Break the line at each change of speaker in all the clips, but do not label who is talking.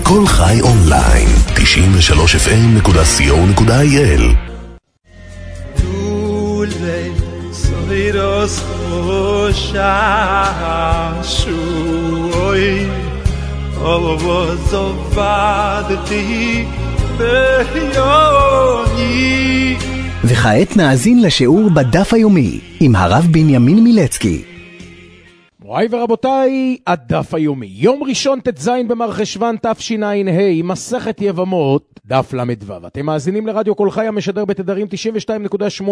כל חי אונליין, 93fm.co.il.
Dule soiros shashui Olvozovadti beyoni.
וכעת נאזין לשיעור בדף היומי עם הרב בנימין מילצקי.
מוריי ורבותיי, הדף היומי. יום ראשון ט"ז במרחשוון תשע"ה, מסכת יבמות, דף ל"ו. אתם מאזינים לרדיו כל חי המשדר בתדרים 92.8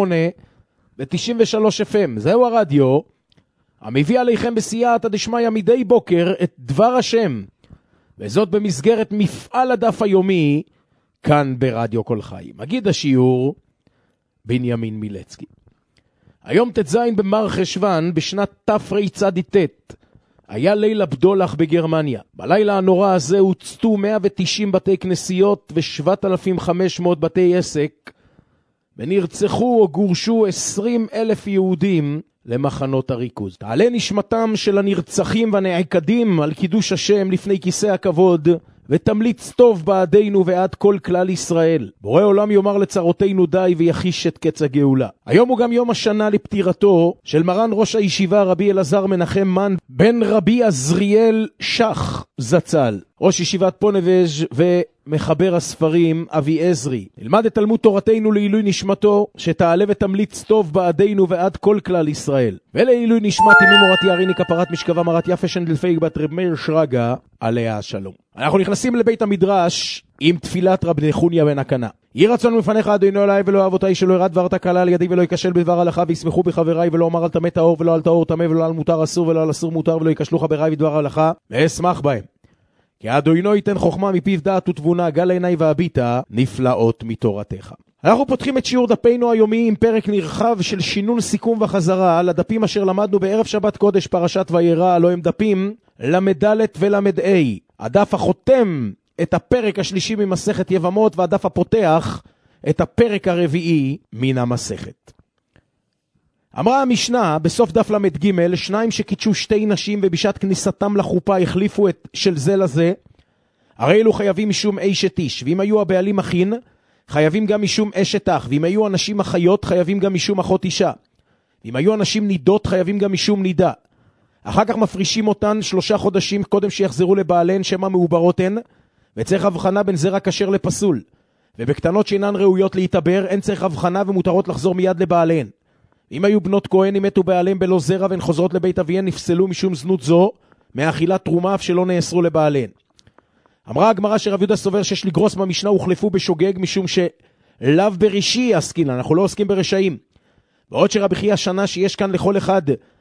ו-93 FM. זהו הרדיו המביא עליכם בסייעתא דשמיא מדי בוקר את דבר השם, וזאת במסגרת מפעל הדף היומי כאן ברדיו כל חי. מגיד השיעור בנימין מילצקי. היום ט"ז במרחשוון בשנת תרצ"ט, היה ליל הבדולח בגרמניה. בלילה הנורא הזה הוצתו 190 בתי כנסיות ו7,500 בתי עסק, ונרצחו או גורשו 20,000 יהודים למחנות הריכוז. תעלה נשמתם של הנרצחים והנעקדים על קידוש השם לפני כיסא הכבוד, ותמליץ טוב בעדינו ועד כל כלל ישראל. בורא עולם יאמר לצרותינו די ויחיש את קץ הגאולה. היום הוא גם יום השנה לפטירתו של מרן ראש הישיבה רבי אלעזר מנחם מן בן רבי עזריאל שח זצ"ל, ראש ישיבת פונבז' ומחבר הספרים אבי עזרי. נלמד את תלמוד תורתנו לעילוי נשמתו, שתעלה ותמליץ טוב בעדינו ועד כל כלל ישראל. ולעילוי נשמת אמי מורתי אריני כפרת משכבה מרת יפה שנדלפי בת רב מאיר שרגא עליה השלום. אנחנו נכנסים לבית המדרש עם תפילת רב נחוניה בן הקנה. יהי רצון מפניך אדוני אלוהי ולא אהבותי, שלא ירד דבר תקלה על ידי ולא ייכשל בדבר הלכה, וישמחו בחבריי, ולא אמר על טמא טהור ולא על טהור טמא, ולא על מותר אסור ולא על אסור מותר, ולא ייכשלו חבריי בדבר הלכה, ואשמח בהם. כי אדוני ייתן חוכמה מפיו דעת ותבונה, גל עיני והביטה נפלאות מתורתך. אנחנו פותחים את שיעור דפינו היומי עם פרק נרחב של שינון סיכום וחזרה על הדפים אשר למדנו בערב שבת קודש פרשת וירא, הלוא הם דפים למ"ד ולמ"ה. הדף החותם את הפרק השלישי ממסכת יבמות, והדף הפותח את הפרק הרביעי מן המסכת. אמרה המשנה בסוף דף למ"ג, שניים שקידשו שתי נשים ובשעת כניסתם לחופה החליפו את של זה לזה, הרי אלו חייבים משום אשת איש, ואם היו הבעלים אחין חייבים גם משום אשת אח, ואם היו אנשים אחיות חייבים גם משום אחות אישה, ואם היו אנשים נידות חייבים גם משום נידה. אחר כך מפרישים אותן 3 חודשים קודם שיחזרו לבעליהן שמה מעוברות הן, וצריך הבחנה בין זרע כשר לפסול. ובקטנות שאינן ראויות להתעבר אין צריך הבחנה ומותרות לחזור מיד לבעליהן. אם היו בנות כהן אם מתו בעליהם בלא זרע והן חוזרות לבית אביהן נפסלו משום זנות זו מאכילת תרומה אף שלא נאסרו לבעליהן. אמרה הגמרא שרב יהודה סובר שיש לגרוס במשנה הוחלפו בשוגג משום שלאו בראשי עסקין, אנחנו לא עוסקים ברשעים. ועוד שרבי חייא שנה שיש כאן לכל אחד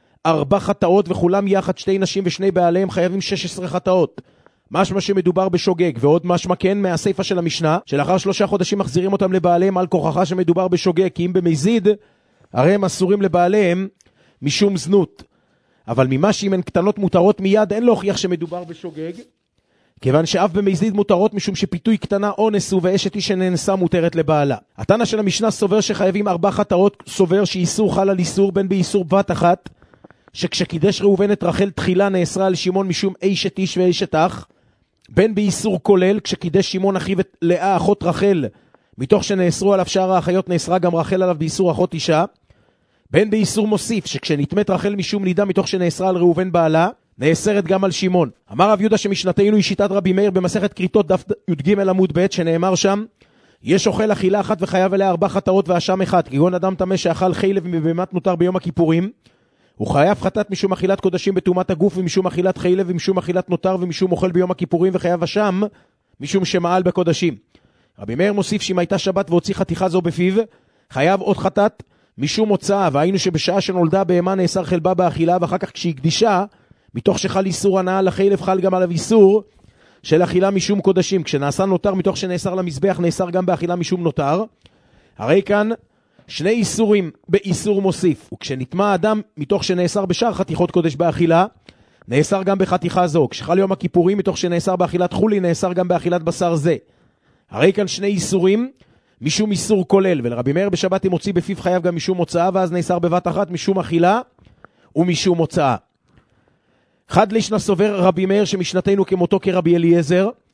4 חטאות וכולם יחד 2 נשים ו2 בעליהם חייבים 16 חטאות. משמע שמדובר בשוגג, ועוד משמע כן מהסיפה של המשנה שלאחר 3 חודשים מחזירים אותם לבעליהם על כוחך שמדובר בשוגג, כי אם במזיד הרי הם אסורים לבעליהם משום זנות. אבל ממה שאם הן קטנות מותרות מיד אין להוכיח שמדובר בשוגג, כיוון שאף במזיד מותרות משום שפיתוי קטנה אונס ואשת איש שנאנסה מותרת לבעלה. התנא של המשנה סובר שחייבים 4 חטאות, סובר שאיסור חל על איסור בין באיסור בת אחת, שכשקידש ראובן את רחל תחילה נאסרה על שמעון משום אשת איש ואשת אח, בין באיסור כולל כשקידש שמעון אחיו את לאה אחות רחל מתוך שנאסרו עליו שאר האחיות נאסרה גם רחל עליו באיסור אחות אישה, בין באיסור מוסיף שכשנתמת רחל משום נידה מתוך שנאסרה על ראובן בעלה נאסרת גם על שמעון. אמר רב יהודה שמשנתנו היא שיטת רבי מאיר במסכת כריתות דף י"ג עמוד ב', שנאמר שם יש אוכל אכילה אחת וחייב עליה 4 חטאות ואשם 1, כגון אדם טמא שאכל חלב מבהמת נותר ביום הכיפורים, הוא חייב חטאת משום אכילת קודשים בתאומת הגוף ומשום אכילת חלב ומשום אכילת נותר ומשום אוכל ביום הכיפורים, וחייב אשם משום שמעל בקודשים. רבי מאיר מוסיף שאם הייתה שבת והוציא חתיכה זו בפיו חייב עוד חטאת משום הוצאה, והיינו שבשעה שנולדה בהמה נאסר חלבה באכילה, ואחר כך כשהקדישה מתוך שחל איסור הנאה לחלב חל גם עליו איסור של אכילה משום קודשים. כשנעשה נותר מתוך שנאסר למזבח נאסר גם באכילה משום נותר. הרי כאן 2 איסורים באיסור מוסיף, וכשנטמע אדם מתוך שנאסר בשאר חתיכות קודש באכילה נאסר גם בחתיכה זו. כשחל יום הכיפורים מתוך שנאסר באכילת חולי נאסר גם באכילת בשר זה. הרי כאן 2 איסורים משום איסור כולל, ולרבי מאיר בשבת אם הוציא בפיו חייב גם משום הוצאה, ואז נאסר בבת אחת משום אכילה ומשום הוצאה. חד לישנא סובר רבי מאיר שמשנתנו כמותו כרבי אליעזר,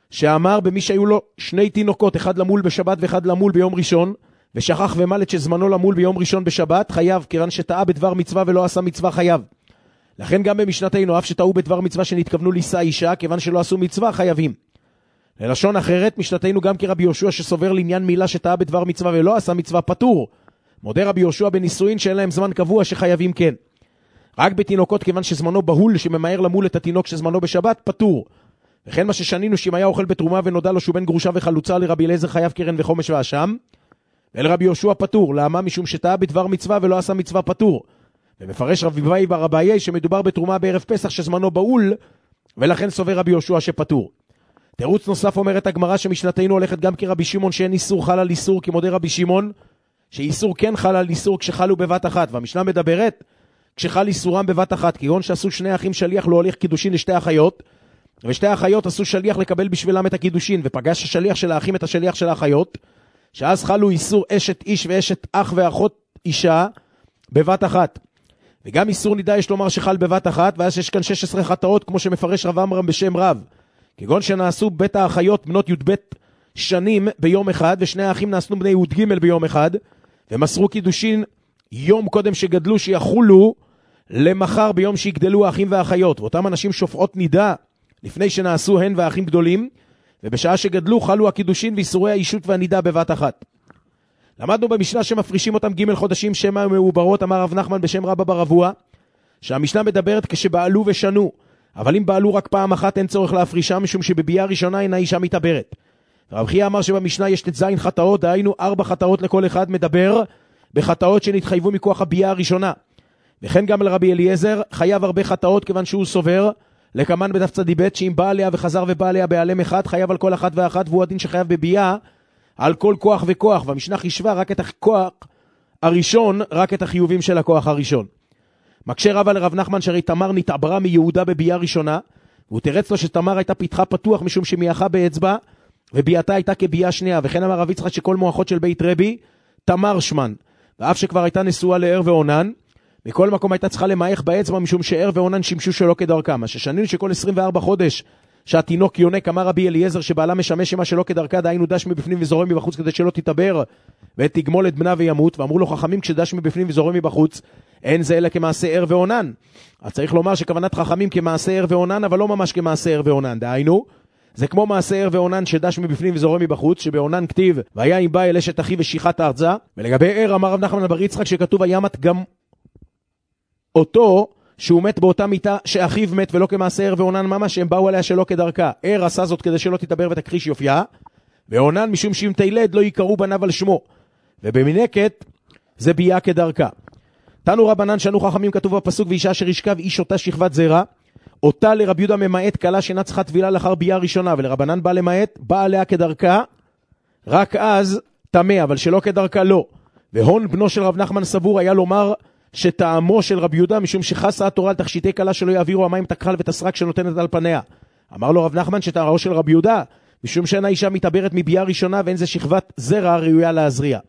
שאמר במי שהיו לו 2 תינוקות, אחד למול בשבת ואחד למול ביום ראשון, ושכח ומלט שזמנו למול ביום ראשון בשבת, חייב, כיוון שטעה בדבר מצווה ולא עשה מצווה חייב. לכן גם במשנתנו, אף שטעו בדבר מצווה שנתכוונו לישא אישה, כיוון שלא עשו מצווה, חייבים. ללשון אחרת, משנתנו גם כרבי יהושע שסובר לעניין מילה שטעה בדבר מצווה ולא עשה מצווה פטור. מודה רבי יהושע בנישואין שאין להם זמן קבוע שחייבים כן. רק בתינוקות, כיוון שזמנו בהול שממהר למול את התינוק שזמנו בשבת, פטור. וכן מה ששנינו שאם היה אוכל בתרומה ונודע לו שהוא בן גרושה וחלוצה, לרבי אליעזר חייב קרן וחומש ואשם, ואל רבי יהושע פטור. למה? משום שטעה בדבר מצווה ולא עשה מצווה פטור. ומפרש רבי אביי בר אביי שמדובר בתרומה בערב פסח שזמנו בהול, ולכן סובר רבי יהושע שפטור. תירוץ נוסף אומרת הגמרא שמשנתנו הולכת גם כרבי שמעון שאין איסור חל על איסור, כי מודה רבי שמעון שאיסור כן חל על איסור כשחלו בבת אחת. והמשנה מדברת כשחל איסורם בבת אחת, כגון שעשו 2 אחים שליח לא הוליך קידושין ל2 אחיות, ו2 אחיות עשו שליח לקבל בשבילם את הקידושין, ופגש השליח של האחים את השליח של האחיות, שאז חלו איסור אשת איש ואשת אח ואחות אישה בבת אחת. וגם איסור נידה יש לומר שחל בבת אחת, ואז יש כאן 16 חטאות כמו שמפרש רב עמרם בשם רב, כגון שנעשו בית האחיות בנות י"ב שנים ביום אחד, ושני האחים נעשו בני י"ג ביום אחד, ומסרו קידושין יום קודם שגדלו שיחולו למחר ביום שיגדלו האחים והאחיות. ואותם אנשים שופעות נידה לפני שנעשו הן והאחים גדולים, ובשעה שגדלו חלו הקידושין ואיסורי האישות והנידה בבת אחת. למדנו במשנה שמפרישים אותם ג' חודשים שמה מעוברות, אמר רב נחמן בשם רבא בר אבוה, שהמשנה מדברת כשבעלו ושנו, אבל אם בעלו רק פעם אחת אין צורך להפרישה, משום שבביאה ראשונה אינה אישה מתעברת. רב חייא אמר שבמשנה יש ט"ז חטאות, דהיינו 4 חטאות לכל אחד, מדבר בחטאות שנתחייבו מכוח הביאה הראשונה. וכן גם לרבי אליעזר חייב הרבה חטאות, כיוון שהוא סובר לקמן בדף צדי ב' שאם בא עליה וחזר ובא עליה בעלם אחד, חייב על כל אחת ואחת, והוא הדין שחייב בביאה על כל כוח וכוח. והמשנה חישבה רק את הכוח הראשון, רק את החיובים של הכוח הראשון. מקשה רבה לרב נחמן שהרי תמר נתעברה מיהודה בביאה ראשונה, והוא תרץ לו שתמר הייתה פתחה פתוח משום שמייחה באצבע, וביאתה הייתה כביאה שנייה. וכן אמר רב יצחק שכל מואחות של בית רבי תמר שמן, ואף שכבר הייתה נשואה לער ועונן, מכל מקום הייתה צריכה למעך באצבע, משום שער ועונן שימשו שלא כדרכם. ששנינו שכל 24 חודש שהתינוק יונק, אמר רבי אליעזר שבעלה משמש שמה שלא כדרכה, דהיינו דש מבפנים וזורם מבחוץ, כדי שלא תתעבר ותגמול את בנה וימות. ואמרו לו חכמים כשדש מבפנים וזורם מבחוץ אין זה אלא כמעשה ער ועונן. אז צריך לומר שכוונת חכמים כמעשה ער ועונן, אבל לא ממש כמעשה ער ועונן. דהיינו זה כמו מעשה ער ועונן שדש מבפנים וזורם מבחוץ, שבעונן כתיב והיה אם בא אל אשת אחי ושיחת ארצה. ולגבי ער אמר רב נחמן בר יצחק שכתוב הימת גם אותו שהוא מת באותה מיטה שאחיו מת, ולא כמעשה ער ועונן ממש שהם באו עליה שלא כדרכה. ער עשה זאת כדי שלא תתעבר ותכחיש יופייה, ועונן משום שאם תילד לא יקראו בניו על שמו, ובמנקת זה ביאה כדרכה. תנו רבנן שנו חכמים, כתוב בפסוק ואישה אשר ישכב איש אותה שכבת זרע, אותה לרבי יהודה ממעט קלה שאינה צריכה טבילה לאחר ביאה ראשונה, ולרבנן בא למעט, בא עליה כדרכה, רק אז טמא, אבל שלא כדרכה לא. והון בנו של רב נחמן סבור היה לומר שטעמו של רבי יהודה, משום שחסה התורה על תכשיטי קלה שלא יעבירו המים תקחל ותסרק שנותנת על פניה. אמר לו רב נחמן שטעמו של רבי יהודה, משום שאין האישה מתעברת מביאה ראשונה ואין זה שכבת זרע ראויה להזריע.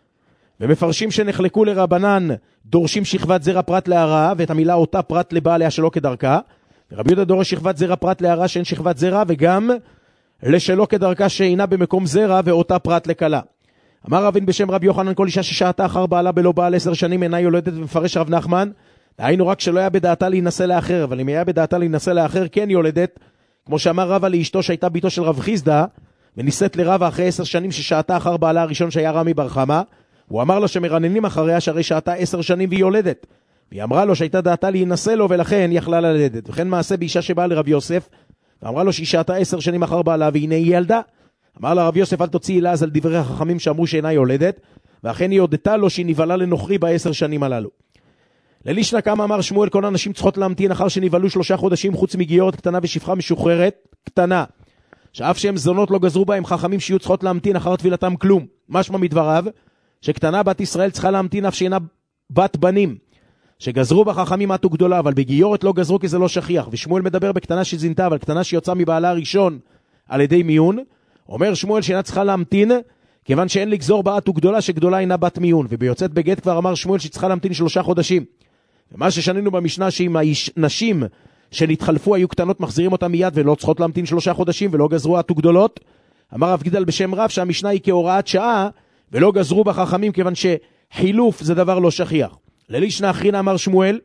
ומפרשים שנחלקו לרבנן דורשים שכבת זרע פרט להרעה, ואת המילה אותה פרט לבעליה שלא כדרכה. ורבי יהודה דורש שכבת זרע פרט להרעה שאין שכבת זרע, וגם לשלא כדרכה שאינה במקום זרע ואותה פרט לקלה. אמר רבין בשם רבי יוחנן כל אישה ששעתה אחר בעלה בלא בעל 10 שנים אינה יולדת, ומפרש רב נחמן דהיינו רק שלא היה בדעתה להינשא לאחר, אבל אם היה בדעתה להינשא לאחר כן יולדת, כמו שאמר רבא לאשתו שהייתה ביתו של רב חיסדא ונישאת לרבא אחרי 10 שנים ששעתה אחר בעלה הראשון שהיה רמי בר חמא, הוא אמר לו שמרננים אחריה שהרי שעתה 10 שנים והיא יולדת, והיא אמרה לו שהייתה דעתה להינשא לו ולכן יכלה ללדת. וכן מעשה באישה שבאה לרב יוסף ואמרה לו שהיא שעתה 10 שנים אחר בעלה והנה היא ילדה, אמר לה רב יוסף אל תוציאי לעז על דברי החכמים שאמרו שאינה יולדת, ואכן היא הודתה לו שהיא נבלה לנוכרי ב10 שנים הללו. ללישנא קמא אמר שמואל כל הנשים צריכות להמתין אחר שנבלו 3 חודשים חוץ מגיורת קטנה ושפחה משוחררת קטנה, שאף שהם זונות לא גזרו בהם חכמים שיהיו צריכות להמתין אחר תפילתם כלום. משמע מדבריו שקטנה בת ישראל צריכה להמתין אף שאינה בת בנים, שגזרו בחכמים עטו גדולה, אבל בגיורת לא גזרו כי זה לא שכיח. ושמואל מדבר בקטנה שזינתה, אבל קטנה שיוצאה מבעלה הראשון על ידי מיון. אומר שמואל שאינה צריכה להמתין כיוון שאין לגזור בת וגדולה שגדולה אינה בת מיון. וביוצאת בגט כבר אמר שמואל שצריכה להמתין 3 חודשים. ומה ששנינו במשנה שאם הנשים שנתחלפו היו קטנות מחזירים אותם מיד ולא צריכות להמתין 3 חודשים ולא גזרו עטו גדולות. אמר רב גידל בשם רב שהמשנה היא כהוראת שעה ולא גזרו בחכמים כיוון שחילוף זה דבר לא שכיח. ללישנה אחרינה אמר שמואל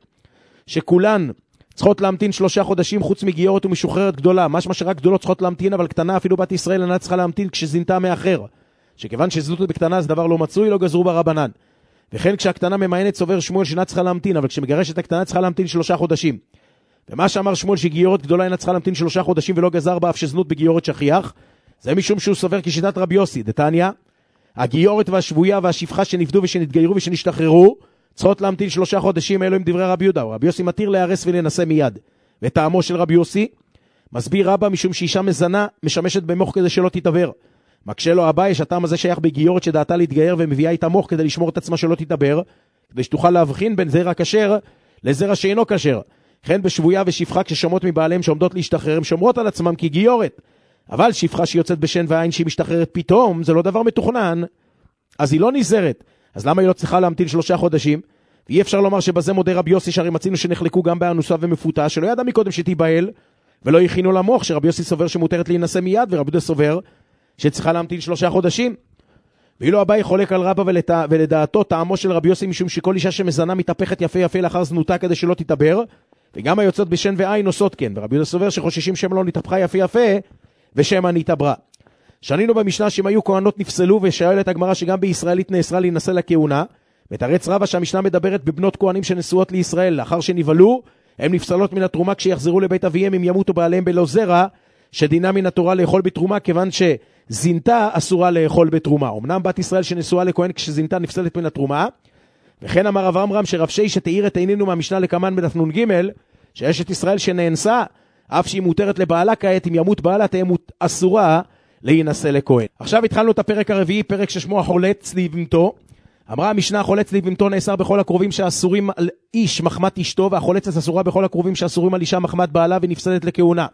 שכולן צריכות להמתין 3 חודשים חוץ מגיורת ומשוחררת גדולה. משמע שרק גדולות צריכות להמתין, אבל קטנה אפילו בת ישראל אינה צריכה להמתין כשזינתה מאחר. שכיוון שזנות בקטנה זה דבר לא מצוי, לא גזרו ברבנן. וכן כשהקטנה ממיינת סובר שמואל שאינה צריכה להמתין, אבל כשמגרשת הקטנה צריכה להמתין 3 חודשים. ומה שאמר שמואל שגיורת גדולה אינה צריכה להמתין 3 חודשים ולא גזר בה אף שזנות בגיורת שכיח, זה משום שהוא סובר כשיטת רבי יוסי. דתניא, הגיורת והשבויה והשפחה שנפדו ושנתגיירו ושנשתחררו צריכות להמתין 3 חודשים. אלו עם דברי רבי יהודה. רבי יוסי מתיר להרס ולנסה מיד. וטעמו של רבי יוסי מסביר רבא משום שאישה מזנה משמשת במוח כדי שלא תתעבר. מקשה לו אביי שהטעם הזה שייך בגיורת שדעתה להתגייר ומביאה איתה מוח כדי לשמור את עצמה שלא תתעבר, כדי שתוכל להבחין בין זרע כשר לזרע שאינו כשר. כן בשבויה ושפחה כששומעות מבעליהם שעומדות להשתחרר הם שומרות על עצמם כגיורת. אבל שפחה שיוצאת בשן ועין שהיא משתחררת פתאום זה לא דבר מתוכנן, אז היא לא נזרת. אז למה היא לא צריכה להמתין 3 חודשים? ואי אפשר לומר שבזה מודה רבי יוסי שהרי מצינו שנחלקו גם באנוסה ומפותה שלא ידע מקודם שתיבהל ולא יכינו למוח, שרבי יוסי סובר שמותרת להינשא מיד ורבי יהודה סובר שצריכה להמתין 3 חודשים. ואילו אביי חולק על רבא ולדעתו טעמו של רבי יוסי משום שכל אישה שמזנה מתהפכת יפה יפה לאחר זנותה כדי שלא תתעבר, וגם היוצאות בשן ועין עושות כן, ורבי יהודה סובר שחוששים שהם לא נתהפכה יפה יפה ושמה נתעברה. שנינו במשנה שאם היו כהנות נפסלו, ושואלת הגמרא שגם בישראלית נאסרה להינשא לכהונה, ותרץ רבא שהמשנה מדברת בבנות כהנים שנשואות לישראל, לאחר שנבלו, הם נפסלות מן התרומה כשיחזרו לבית אביהם אם ימותו בעליהם בלא זרע, שדינה מן התורה לאכול בתרומה, כיוון שזינתה אסורה לאכול בתרומה. אמנם בת ישראל שנשואה לכהן כשזינתה נפסלת מן התרומה, וכן אמר רב עמרם שרב שי שתאיר את עינינו מהמשנה לקמן בדף נ"ג, שאשת ישראל שנאנסה, אף שהיא מותרת לבעלה כעת, אם ימות בעלה תהיה אסורה להינשא לכהן. עכשיו התחלנו את הפרק הרביעי, פרק ששמו החולץ לבהמתו. אמרה המשנה החולץ לבהמתו נאסר בכל הקרובים שאסורים על איש מחמת אשתו, והחולצת אסורה בכל הקרובים שאסורים על אישה מחמת בעלה ונפסלת לכהונה.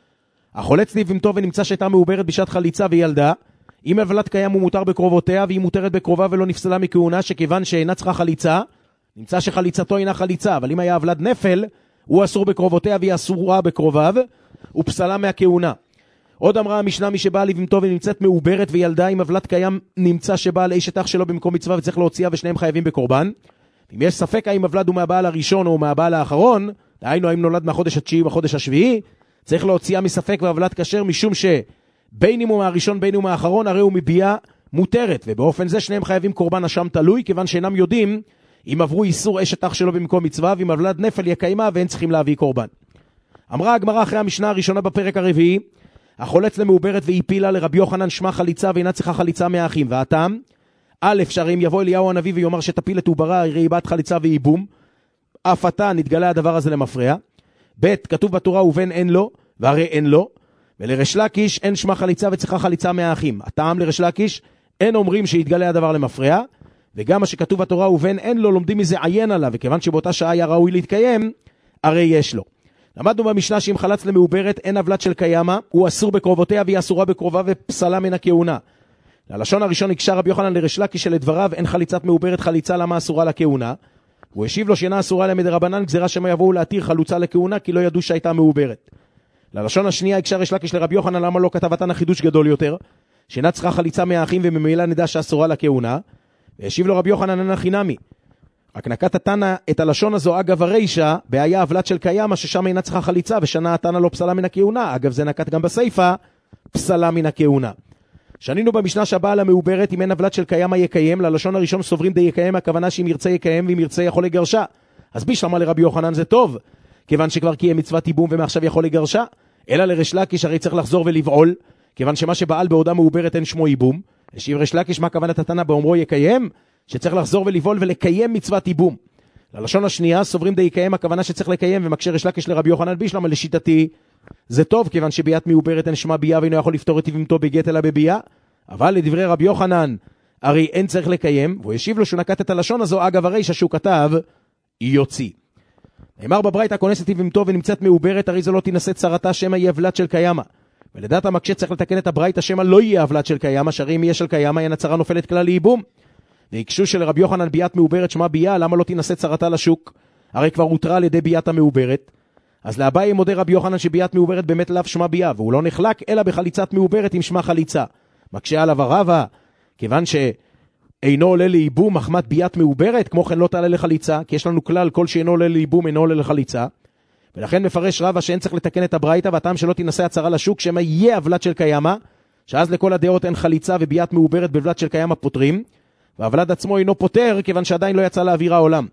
החולץ לבהמתו ונמצא שהייתה מעוברת בשעת חליצה וילדה, אם הבלת קיים הוא מותר בקרובותיה והיא מותרת בקרובה ולא נפסלה מכהונה, שכיוון שאינה צריכה חליצה, נמצא שחליצתו אינה חליצה, אבל אם היה הבלת נפל, הוא אסור בקרובותיה והיא אסורה בקרוביו, הוא פסלה מהכהונה. עוד אמרה המשנה מי שבאה לבהמתו ונמצאת מעוברת וילדה, אם הבלת קיים נמצא שבאה לאשת אח שלו במקום מצווה וצריך להוציאה ושניהם חייבים בקורבן. אם יש ספק האם הבלד הוא מהבעל הראשון או מהבעל האחרון, דהיינו האם נולד מהחודש התשיעי או מהחודש השביעי, צריך להוציאה מספק והבלד כשר, משום שבין אם הוא מהראשון בין אם הוא מהאחרון הרי הוא מביאה מותרת, ובאופן זה שניהם חייבים קורבן אשם תלוי, כיוון שאינם יודעים אם עברו איסור אשת אח שלו במקום מצווה, ואם הבלד נפל יקיימה ואין צריכים להביא קורבן. אמרה הגמרא אחרי המשנה הראשונה בפרק הרביעי, החולץ למעוברת והפילה לרבי יוחנן שמה חליצה ואינה צריכה חליצה מהאחים. והטעם, א', שהרי אם יבוא אליהו הנביא ויאמר שתפיל את עוברה, הרי היא בת חליצה ואיבום, אף עתה נתגלה הדבר הזה למפרע. ב', כתוב בתורה ובן אין לו, והרי אין לו, ולריש לקיש אין שמה חליצה וצריכה חליצה מהאחים. הטעם לריש לקיש, אין אומרים שיתגלה הדבר למפרע, וגם מה שכתוב בתורה ובן אין לו לומדים מזה עיין עליו, וכיוון שבאותה שעה היה ראוי להתקיים, הרי יש לו. למדנו במשנה שאם חלץ למעוברת אין הבלת של קיימה, הוא אסור בקרובותיה והיא אסורה בקרובה ופסלה מן הכהונה. ללשון הראשון הקשה רבי יוחנן לריש לקיש שלדבריו אין חליצת מעוברת חליצה למה אסורה לכהונה. הוא השיב לו שאינה אסורה למדרבנן גזירה שמה יבואו להתיר חלוצה לכהונה כי לא ידעו שהייתה מעוברת. ללשון השנייה הקשה ריש לקיש לרבי יוחנן למה לא כתבתן החידוש גדול יותר, שאינה צריכה חליצה מהאחים וממילא נדע שאסורה לכהונה. והשיב לו רבי יוחנן אין חינמי. רק נקט התנא את הלשון הזו אגב הרישה, בעיה הבלת של קיימה ששם אינה צריכה חליצה, ושנה התנא לא פסלה מן הכהונה. אגב זה נקט גם בסייפה, פסלה מן הכהונה. שנינו במשנה שהבעל המעוברת אם אין הבלת של קיימה יקיים, ללשון הראשון סוברים די יקיים, הכוונה שאם ירצה יקיים ואם ירצה יכול לגרשה. אז בישלמה לרבי יוחנן זה טוב, כיוון שכבר קיים מצוות ייבום ומעכשיו יכול לגרשה, אלא לריש לקיש הרי צריך לחזור ולבעול, כיוון שמה שבעל בעודה מעוברת אין שמו ייבום. השיב ריש לקיש מה כוונת התנא באומרו יקיים? שצריך לחזור ולבעול ולקיים מצוות ייבום. ללשון השנייה סוברים די יקיים, הכוונה שצריך לקיים, ומקשה ריש לקיש לרבי יוחנן בישלמה לשיטתי זה טוב, כיוון שביאת מעוברת אין שמה בייה ואינו יכול לפתור את יבמתו בגט אלא בבייה, אבל לדברי רבי יוחנן הרי אין צריך לקיים, והוא ישיב לו שהוא נקט את הלשון הזו אגב הרישה שהוא כתב יוציא. נאמר בברייתא כונס את יבמתו ונמצאת מעוברת, הרי זה לא תינשא צרתה שמא יהיה הבלת של קיימה. ולדעת המקשה צריך לתקן את הברייתא שמא לא יהיה הבלת של קיימה, שהרי אם יהיה של קיימה אין הצרה נופלת כלל לייבום. והקשו של רבי יוחנן ביאת מעוברת שמה בייה, למה לא תינשא צרתה לשוק? הרי כבר הותרה על ידי ביאת המעוברת. אז לאביי מודה רבי יוחנן שביאת מעוברת באמת לאו שמה ביה, והוא לא נחלק אלא בחליצת מעוברת עם שמה חליצה. מקשה עליו הרבה, כיוון שאינו עולה לייבום מחמת ביאת מעוברת, כמו כן לא תעלה לחליצה, כי יש לנו כלל כל שאינו עולה לייבום אינו עולה לחליצה. ולכן מפרש רבה שאין צריך לתקן את הברייתא, והטעם שלא תנסה הצרה לשוק, שמה יהיה הבלת של קיימה, שאז לכל הדעות אין חליצה וביאת מעוברת בבלת של קיימה פותרים, והבלד עצמו אינו פותר, כיוון שעדיין לא יצא לאוויר העולם.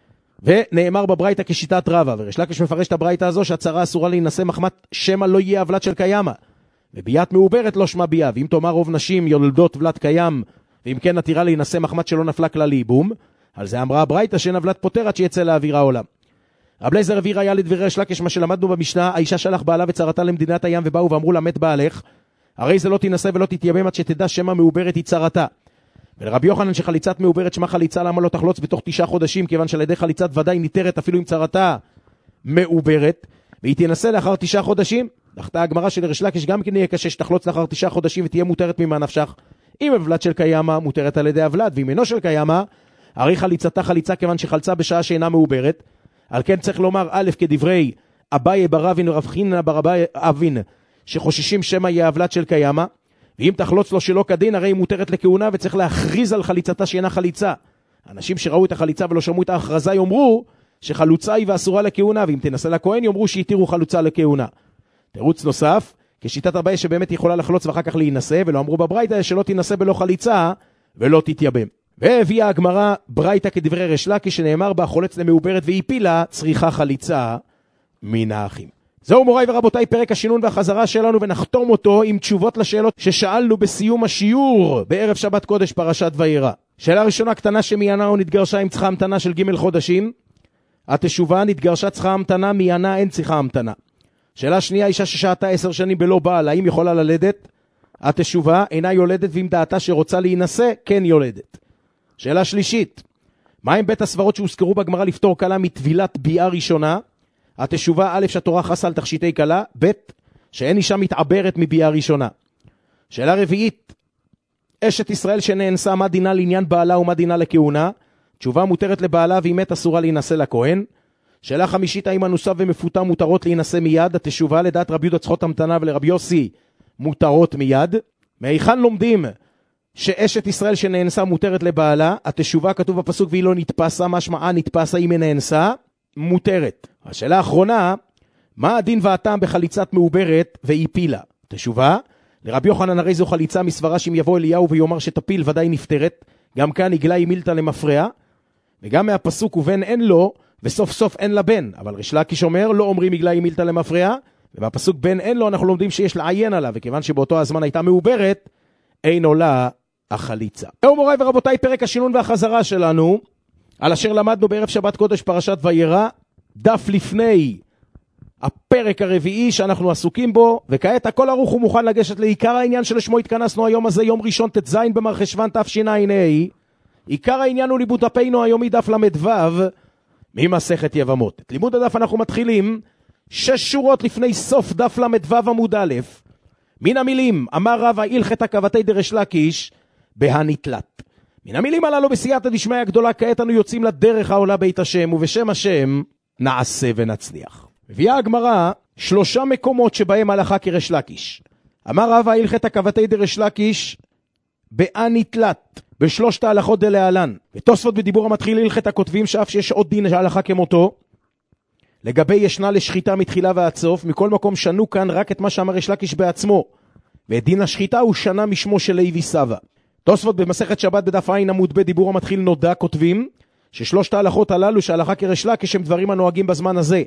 ונאמר בברייתא כשיטת רבה, וריש לקיש מפרש את הברייתא הזו שהצרה אסורה להינשא מחמת שמה לא יהיה הבלת של קיימה, וביאת מעוברת לא שמה ביה, ואם תאמר רוב נשים יולדות בלת קיים, ואם כן נתירה להינשא מחמת שלא נפלה כלל לייבום, על זה אמרה הברייתא שאין הבלת פותר עד שיצא לאוויר העולם. רב אליעזר הביא ראיה לדברי ריש לקיש מה שלמדנו במשנה, האישה שלח בעלה וצרתה למדינת הים ובאו ואמרו לה מת בעלך, הרי זה לא תינשא ולא תתייבם עד שתדע שמה מעוברת היא צרתה. ולרבי יוחנן שחליצת מעוברת שמה חליצה למה לא תחלוץ בתוך 9 חודשים, כיוון שעל ידי חליצת ודאי ניתרת אפילו עם צרתה מעוברת, והיא תנסה לאחר 9 חודשים. דחתה הגמרא של ריש לקיש גם כן יהיה קשה שתחלוץ לאחר 9 חודשים ותהיה מותרת ממה נפשך. אם הבלת של קיימה מותרת על ידי הבלת, ואם אינו של קיימה, הרי חליצתה חליצה כיוון שחלצה בשעה שאינה מעוברת. על כן צריך לומר א' כדברי אביי בר אבין ורב חיננה בר אבין שחוששים שמא יהיה הבלת של קיימה, ואם תחלוץ לו שלא כדין הרי היא מותרת לכהונה וצריך להכריז על חליצתה שאינה חליצה. אנשים שראו את החליצה ולא שמעו את ההכרזה יאמרו שחלוצה היא ואסורה לכהונה, ואם תנסה לכהן יאמרו שהתירו חלוצה לכהונה. תירוץ נוסף, כשיטת אביי שבאמת יכולה לחלוץ ואחר כך להינשא, ולא אמרו בברייתא שלא תינשא בלא חליצה ולא תתייבם. והביאה הגמרא ברייתא כדברי ריש לקיש שנאמר בה חולץ למעוברת והיא פילה צריכה חליצה מן האחים. זהו מוריי ורבותיי פרק השינון והחזרה שלנו, ונחתום אותו עם תשובות לשאלות ששאלנו בסיום השיעור בערב שבת קודש פרשת וירא. שאלה ראשונה קטנה שמיינה או נתגרשה עם צריכה המתנה של ג' חודשים. התשובה נתגרשה צריכה המתנה, מיינה אין צריכה המתנה. שאלה שנייה, אישה ששהתה 10 שנים בלא בעל, האם יכולה ללדת? התשובה אינה יולדת, ואם דעתה שרוצה להינשא כן יולדת. שאלה שלישית, מה עם בית הסברות שהוזכרו בגמרא לפתור קלה מטבילת ביאה ראשונה? התשובה א' שהתורה חסה על תכשיטי קלה, ב' שאין אישה מתעברת מביאה ראשונה. שאלה רביעית, אשת ישראל שנאנסה מה דינה לעניין בעלה ומה דינה לכהונה? תשובה מותרת לבעלה והיא מת אסורה להינשא לכהן. שאלה חמישית, האם אנוסה ומפותה מותרות להינשא מיד? התשובה לדעת רבי יהודה צריכות המתנה ולרבי יוסי מותרות מיד. מהיכן לומדים שאשת ישראל שנאנסה מותרת לבעלה? התשובה כתוב בפסוק והיא לא נתפסה, משמעה נתפסה אם היא נאנסה מותרת. השאלה האחרונה, מה הדין והטעם בחליצת מעוברת והיא פילה? תשובה, לרבי יוחנן הרי זו חליצה מסברה שאם יבוא אליהו ויאמר שתפיל ודאי נפטרת, גם כאן עגלה היא מילתא למפרע, וגם מהפסוק ובן אין לו וסוף סוף אין לה בן, אבל ריש לקיש אומר לא אומרים עגלה היא מילתא למפרע, ובפסוק בן אין לו אנחנו לומדים שיש לעיין עליו, וכיוון שבאותו הזמן הייתה מעוברת אין עולה החליצה. זהו מוריי ורבותיי פרק השינון והחזרה שלנו על אשר למדנו בערב שבת קודש פרשת וירא, דף לפני הפרק הרביעי שאנחנו עסוקים בו, וכעת הכל ערוך ומוכן לגשת לעיקר העניין שלשמו התכנסנו היום הזה, יום ראשון ט"ז במרחשוון תשע"ה. עיקר העניין הוא לימוד דפנו היומי דף ל"ו ממסכת יבמות. את לימוד הדף אנחנו מתחילים 6 שורות לפני סוף דף ל"ו עמוד א', מן המילים אמר רבא הלכתא כבתי דריש לקיש בהנתלת. מן המילים הללו בסייעתא דשמיא הגדולה כעת אנו יוצאים לדרך העולה בית השם, ובשם השם נעשה ונצליח. מביאה הגמרא 3 מקומות שבהם הלכה כריש לקיש. אמר רבא הלכתא כבתי דריש לקיש בהנתלת, ב3 ההלכות דלהלן. ותוספות בדיבור המתחיל הלכתא כותבים שאף שיש עוד דין ההלכה כמותו, לגבי ישנה לשחיטה מתחילה ועד סוף. מכל מקום שנו כאן רק את מה שאמר ריש לקיש בעצמו, ואת דין השחיטה הוא שנה משמו של לוי סבא. תוספות במסכת שבת בדף עין עמוד ב' דיבור המתחיל נודע כותבים ש3 ההלכות הללו שההלכה כריש לקיש הם דברים הנוהגים בזמן הזה.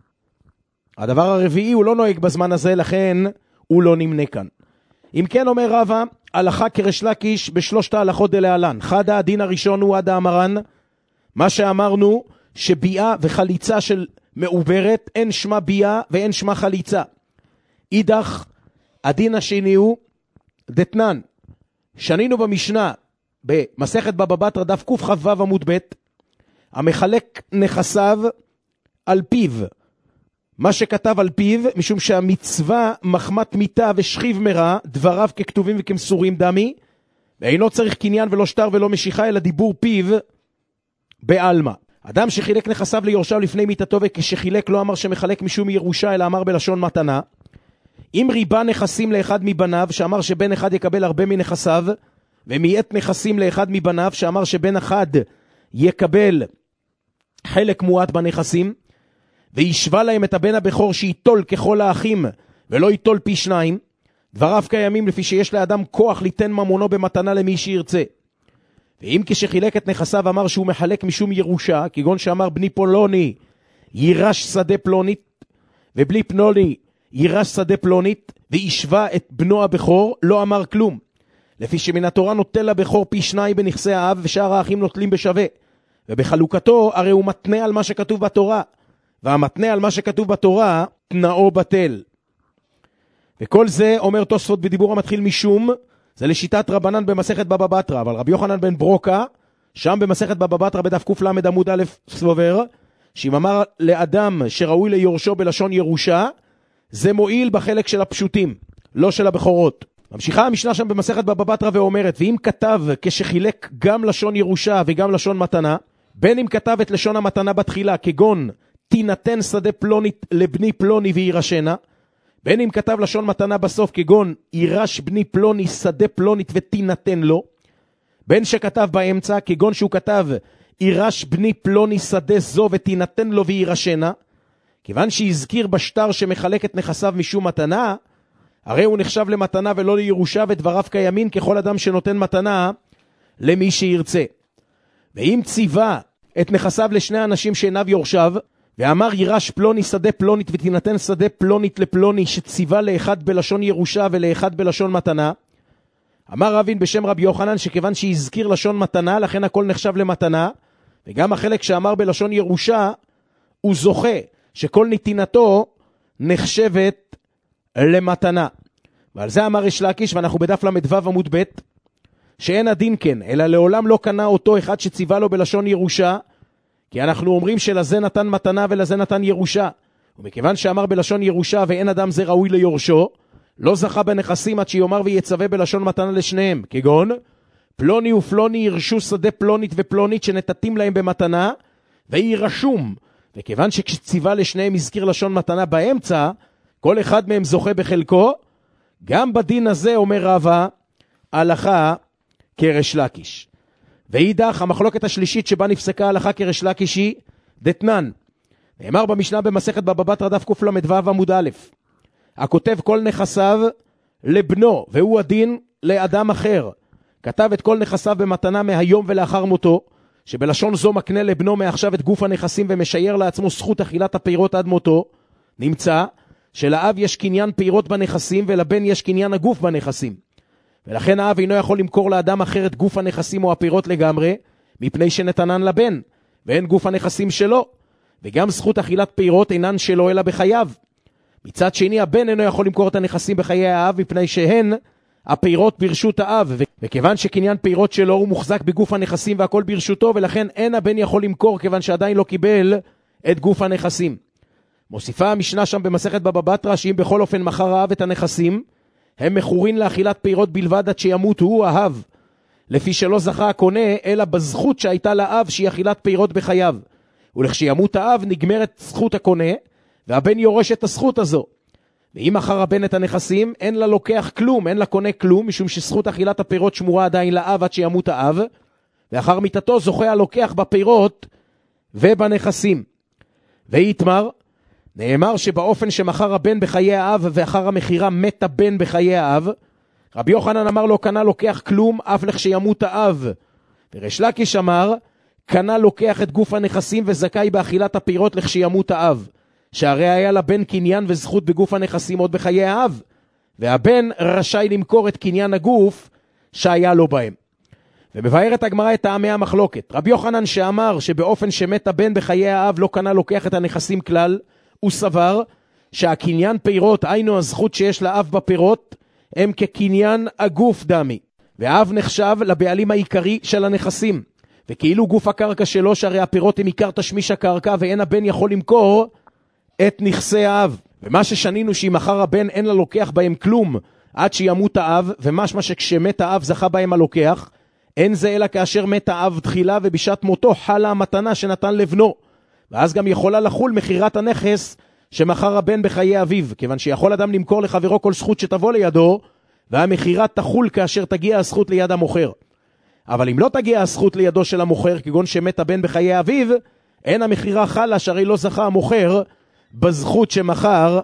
הדבר הרביעי הוא לא נוהג בזמן הזה, לכן הוא לא נמנה כאן. אם כן אומר רבא, הלכה כריש לקיש ב3 ההלכות דלהלן. חד הדין הראשון הוא עד האמרן, מה שאמרנו שביאה וחליצה של מעוברת אין שמה ביאה ואין שמה חליצה. אידך הדין השני הוא דתנן, שנינו במשנה במסכת בבא בתרא דף קכ"ו עמוד ב', המחלק נכסיו על פיו, מה שכתב על פיו, משום שהמצווה מחמת מיתה ושכיב מרע, דבריו ככתובים וכמסורים דמי, ואינו צריך קניין ולא שטר ולא משיכה, אלא דיבור פיו בעלמא. אדם שחילק נכסיו ליורשיו לפני מיתתו, וכשחילק לא אמר שמחלק משום ירושה, אלא אמר בלשון מתנה. אם ריבה נכסים לאחד מבניו, שאמר שבן אחד יקבל הרבה מנכסיו, ומייט נכסים לאחד מבניו, שאמר שבן אחד יקבל חלק מועט בנכסים, וישווה להם את הבן הבכור שיטול ככל האחים, ולא יטול פי 2, דבריו קיימים לפי שיש לאדם כוח ליתן ממונו במתנה למי שירצה. ואם כשחילק את נכסיו אמר שהוא מחלק משום ירושה, כגון שאמר בני פלוני יירש שדה פלונית, ובלי פלוני יירש שדה פלונית, וישווה את בנו הבכור, לא אמר כלום. לפי שמן התורה נוטל לבכור פי 2 בנכסי האב, ושאר האחים נוטלים בשווה. ובחלוקתו הרי הוא מתנה על מה שכתוב בתורה, והמתנה על מה שכתוב בתורה תנאו בטל. וכל זה אומר תוספות בדיבור המתחיל משום, זה לשיטת רבנן במסכת בבא בתרא, אבל רבי יוחנן בן ברוקה, שם במסכת בבא בתרא בדף ק"ל עמוד א' סובר, שאם אמר לאדם שראוי ליורשו בלשון ירושה, זה מועיל בחלק של הפשוטים, לא של הבכורות. ממשיכה המשנה שם במסכת בבא בתרא ואומרת, ואם כתב כשחילק גם לשון ירושה וגם לשון מתנה, בין אם כתב את לשון המתנה בתחילה, כגון תינתן שדה פלונית לבני פלוני וירשנה, בין אם כתב לשון מתנה בסוף, כגון יירש בני פלוני שדה פלונית ותינתן לו, בין שכתב באמצע, כגון שהוא כתב יירש בני פלוני שדה זו ותינתן לו וירשנה, כיוון שהזכיר בשטר שמחלק את נכסיו משום מתנה, הרי הוא נחשב למתנה ולא לירושה, ודבריו קיימים ככל אדם שנותן מתנה למי שירצה. ואם ציווה את נכסיו לשני אנשים שאיניו יורשיו, ואמר יירש פלוני שדה פלונית ותינתן שדה פלונית לפלוני, שציווה לאחד בלשון ירושה ולאחד בלשון מתנה, אמר רבין בשם רבי יוחנן שכיוון שהזכיר לשון מתנה, לכן הכל נחשב למתנה, וגם החלק שאמר בלשון ירושה, הוא זוכה שכל נתינתו נחשבת למתנה. ועל זה אמר ריש לקיש, ואנחנו בדף למדו עמוד ב', שאין הדין כן, אלא לעולם לא קנה אותו אחד שציווה לו בלשון ירושה, כי אנחנו אומרים שלזה נתן מתנה ולזה נתן ירושה. ומכיוון שאמר בלשון ירושה ואין אדם זה ראוי ליורשו, לא זכה בנכסים עד שיאמר ויצווה בלשון מתנה לשניהם, כגון פלוני ופלוני ירשו שדה פלונית ופלונית שנתתים להם במתנה, והיא רשום. וכיוון שכשציווה לשניהם הזכיר לשון מתנה באמצע, כל אחד מהם זוכה בחלקו, גם בדין הזה אומר רבא, הלכה כריש לקיש. ואידך, המחלוקת השלישית שבה נפסקה הלכה כריש לקיש היא דתנן. נאמר במשנה במסכת בבא בתרא דף קל"ו עמוד א', הכותב כל נכסיו לבנו, והוא הדין לאדם אחר. כתב את כל נכסיו במתנה מהיום ולאחר מותו, שבלשון זו מקנה לבנו מעכשיו את גוף הנכסים ומשייר לעצמו זכות אכילת הפירות עד מותו. נמצא שלאב יש קניין פירות בנכסים ולבן יש קניין הגוף בנכסים. ולכן האב אינו יכול למכור לאדם אחר את גוף הנכסים או הפירות לגמרי, מפני שנתנן לבן, ואין גוף הנכסים שלו, וגם זכות אכילת פירות אינן שלו אלא בחייו. מצד שני, הבן אינו יכול למכור את הנכסים בחיי האב, מפני שהן הפירות ברשות האב, וכיוון שקניין פירות שלו הוא מוחזק בגוף הנכסים והכל ברשותו, ולכן אין הבן יכול למכור כיוון שעדיין לא קיבל את גוף הנכסים. מוסיפה המשנה שם במסכת בבא בתרא שאם בכל אופן מכר האב את הנכסים, הם מכורין לאכילת פירות בלבד עד שימות הוא האב, לפי שלא זכה הקונה אלא בזכות שהייתה לאב שהיא אכילת פירות בחייו. ולכשימות האב נגמרת זכות הקונה, והבן יורש את הזכות הזו. ואם מכר הבן את הנכסים, אין לה לוקח כלום, אין לה קונה כלום, משום שזכות אכילת הפירות שמורה עדיין לאב עד שימות האב, ואחר מיתתו זוכה הלוקח בפירות ובנכסים. ויתמר, נאמר שבאופן שמכר הבן בחיי האב ואחר המחירה מת הבן בחיי האב, רבי יוחנן אמר לו קנה לוקח כלום אף לכשימות האב. וריש לקיש אמר קנה לוקח את גוף הנכסים וזכאי באכילת הפירות לכשימות האב, שהרי היה לבן קניין וזכות בגוף הנכסים עוד בחיי האב, והבן רשאי למכור את קניין הגוף שהיה לו בהם. ומבארת הגמרא את טעמי המחלוקת. רבי יוחנן שאמר שבאופן שמת הבן בחיי האב לא קנה לוקח את הנכסים כלל, הוא סבר שהקניין פירות, היינו הזכות שיש לאב בפירות, הם כקניין הגוף דמי, והאב נחשב לבעלים העיקרי של הנכסים, וכאילו גוף הקרקע שלו, שהרי הפירות הם עיקר תשמיש הקרקע, ואין הבן יכול למכור את נכסי האב. ומה ששנינו שאם אחר הבן אין לה לוקח בהם כלום עד שימות האב, ומשמע שכשמת האב זכה בהם הלוקח, אין זה אלא כאשר מת האב תחילה ובשעת מותו חלה המתנה שנתן לבנו, ואז גם יכולה לחול מחירת הנכס שמכר הבן בחיי אביו, כיוון שיכול אדם למכור לחברו כל זכות שתבוא לידו, והמחירה תחול כאשר תגיע הזכות ליד המוכר. אבל אם לא תגיע הזכות לידו של המוכר, כגון שמת הבן בחיי אביו, אין המחירה חלה, שהרי לא זכה המוכר בזכות שמכר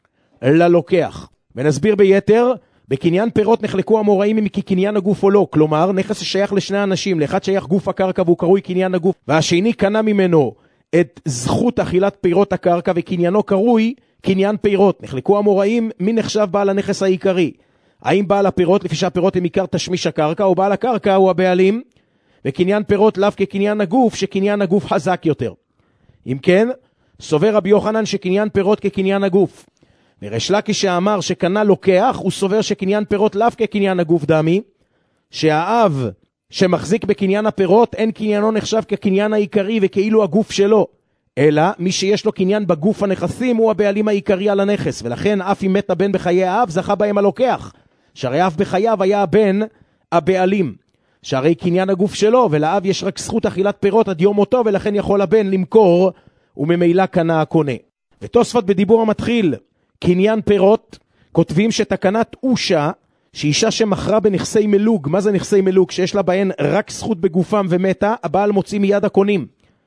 ללוקח. ונסביר ביתר, בקניין פירות נחלקו המוראים אם כקניין הגוף או לא, כלומר נכס ששייך לשני אנשים, לאחד שייך גוף הקרקע והוא קרוי קניין הגוף, והשני קנה ממנו את זכות אכילת פירות הקרקע וקניינו קרוי קניין פירות. נחלקו המוראים מי נחשב בעל הנכס העיקרי, האם בעל הפירות לפי שהפירות הם עיקר תשמיש הקרקע, או בעל הקרקע הוא הבעלים, וקניין פירות לאו כקניין הגוף, שקניין הגוף חזק יותר. אם כן, סובר רבי יוחנן שקניין פירות כקניין הגוף. וריש לקיש שאמר שקנה לוקח, הוא סובר שקניין פירות לאו כקניין הגוף דמי, שהאב שמחזיק בקניין הפירות אין קניינו נחשב כקניין העיקרי וכאילו הגוף שלו, אלא מי שיש לו קניין בגוף הנכסים הוא הבעלים העיקרי על הנכס, ולכן אף אם מת הבן בחיי האב זכה בהם הלוקח, שהרי אף בחייו היה הבן הבעלים, שהרי קניין הגוף שלו, ולאב יש רק זכות אכילת פירות עד יום מותו, ולכן יכול הבן למכור וממילא קנה הקונה. ותוספות בדיבור המתחיל קניין פירות כותבים שתקנת אושה, שאישה שמכרה בנכסי מלוג, מה זה נכסי מלוג? שיש לה בהן רק זכות בגופם ומתה, הבעל מוציא מיד הקונים.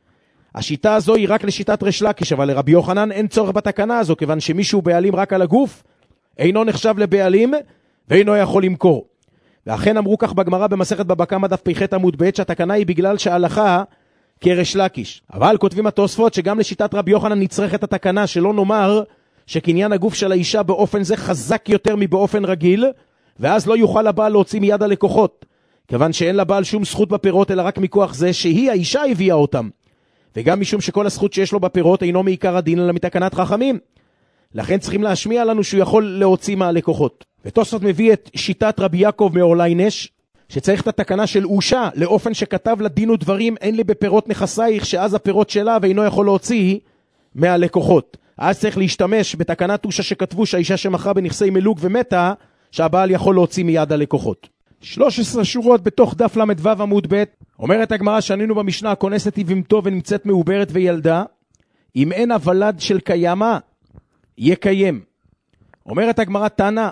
השיטה הזו היא רק לשיטת ריש לקיש, אבל לרבי יוחנן אין צורך בתקנה הזו, כיוון שמישהו בעלים רק על הגוף, אינו נחשב לבעלים ואינו יכול למכור. ואכן אמרו כך בגמרא במסכת בבא קמא דף פ"ח עמוד ב', שהתקנה היא בגלל שההלכה כריש לקיש. אבל כותבים התוספות שגם לשיטת רבי יוחנן נצרכת התקנה, שלא נאמר שקניין הגוף של האישה באופן זה חזק יותר מבאופן רגיל, ואז לא יוכל הבעל להוציא מיד הלקוחות, כיוון שאין לבעל שום זכות בפירות, אלא רק מכוח זה שהיא האישה הביאה אותם, וגם משום שכל הזכות שיש לו בפירות אינו מעיקר הדין אלא מתקנת חכמים, לכן צריכים להשמיע לנו שהוא יכול להוציא מהלקוחות. ותוספות מביא את שיטת רבי יעקב מאורליינש, שצריך את התקנה של אושה, לאופן שכתב לדין ודברים אין לי בפירות נכסייך, שאז הפירות שלה ואינו יכול להוציא מהלקוחות. אז צריך להשתמש בתקנת אושה שכתבו שהאישה שמכרה בנכסי מלוג ומתה, שהבעל יכול להוציא מיד הלקוחות. 13 שורות בתוך דף למדו עמוד ב', אומרת הגמרא שענינו במשנה, הכונסת היא במתו ונמצאת מעוברת וילדה, אם אין הוולד של קיימה, יקיים. אומרת הגמרא תנא,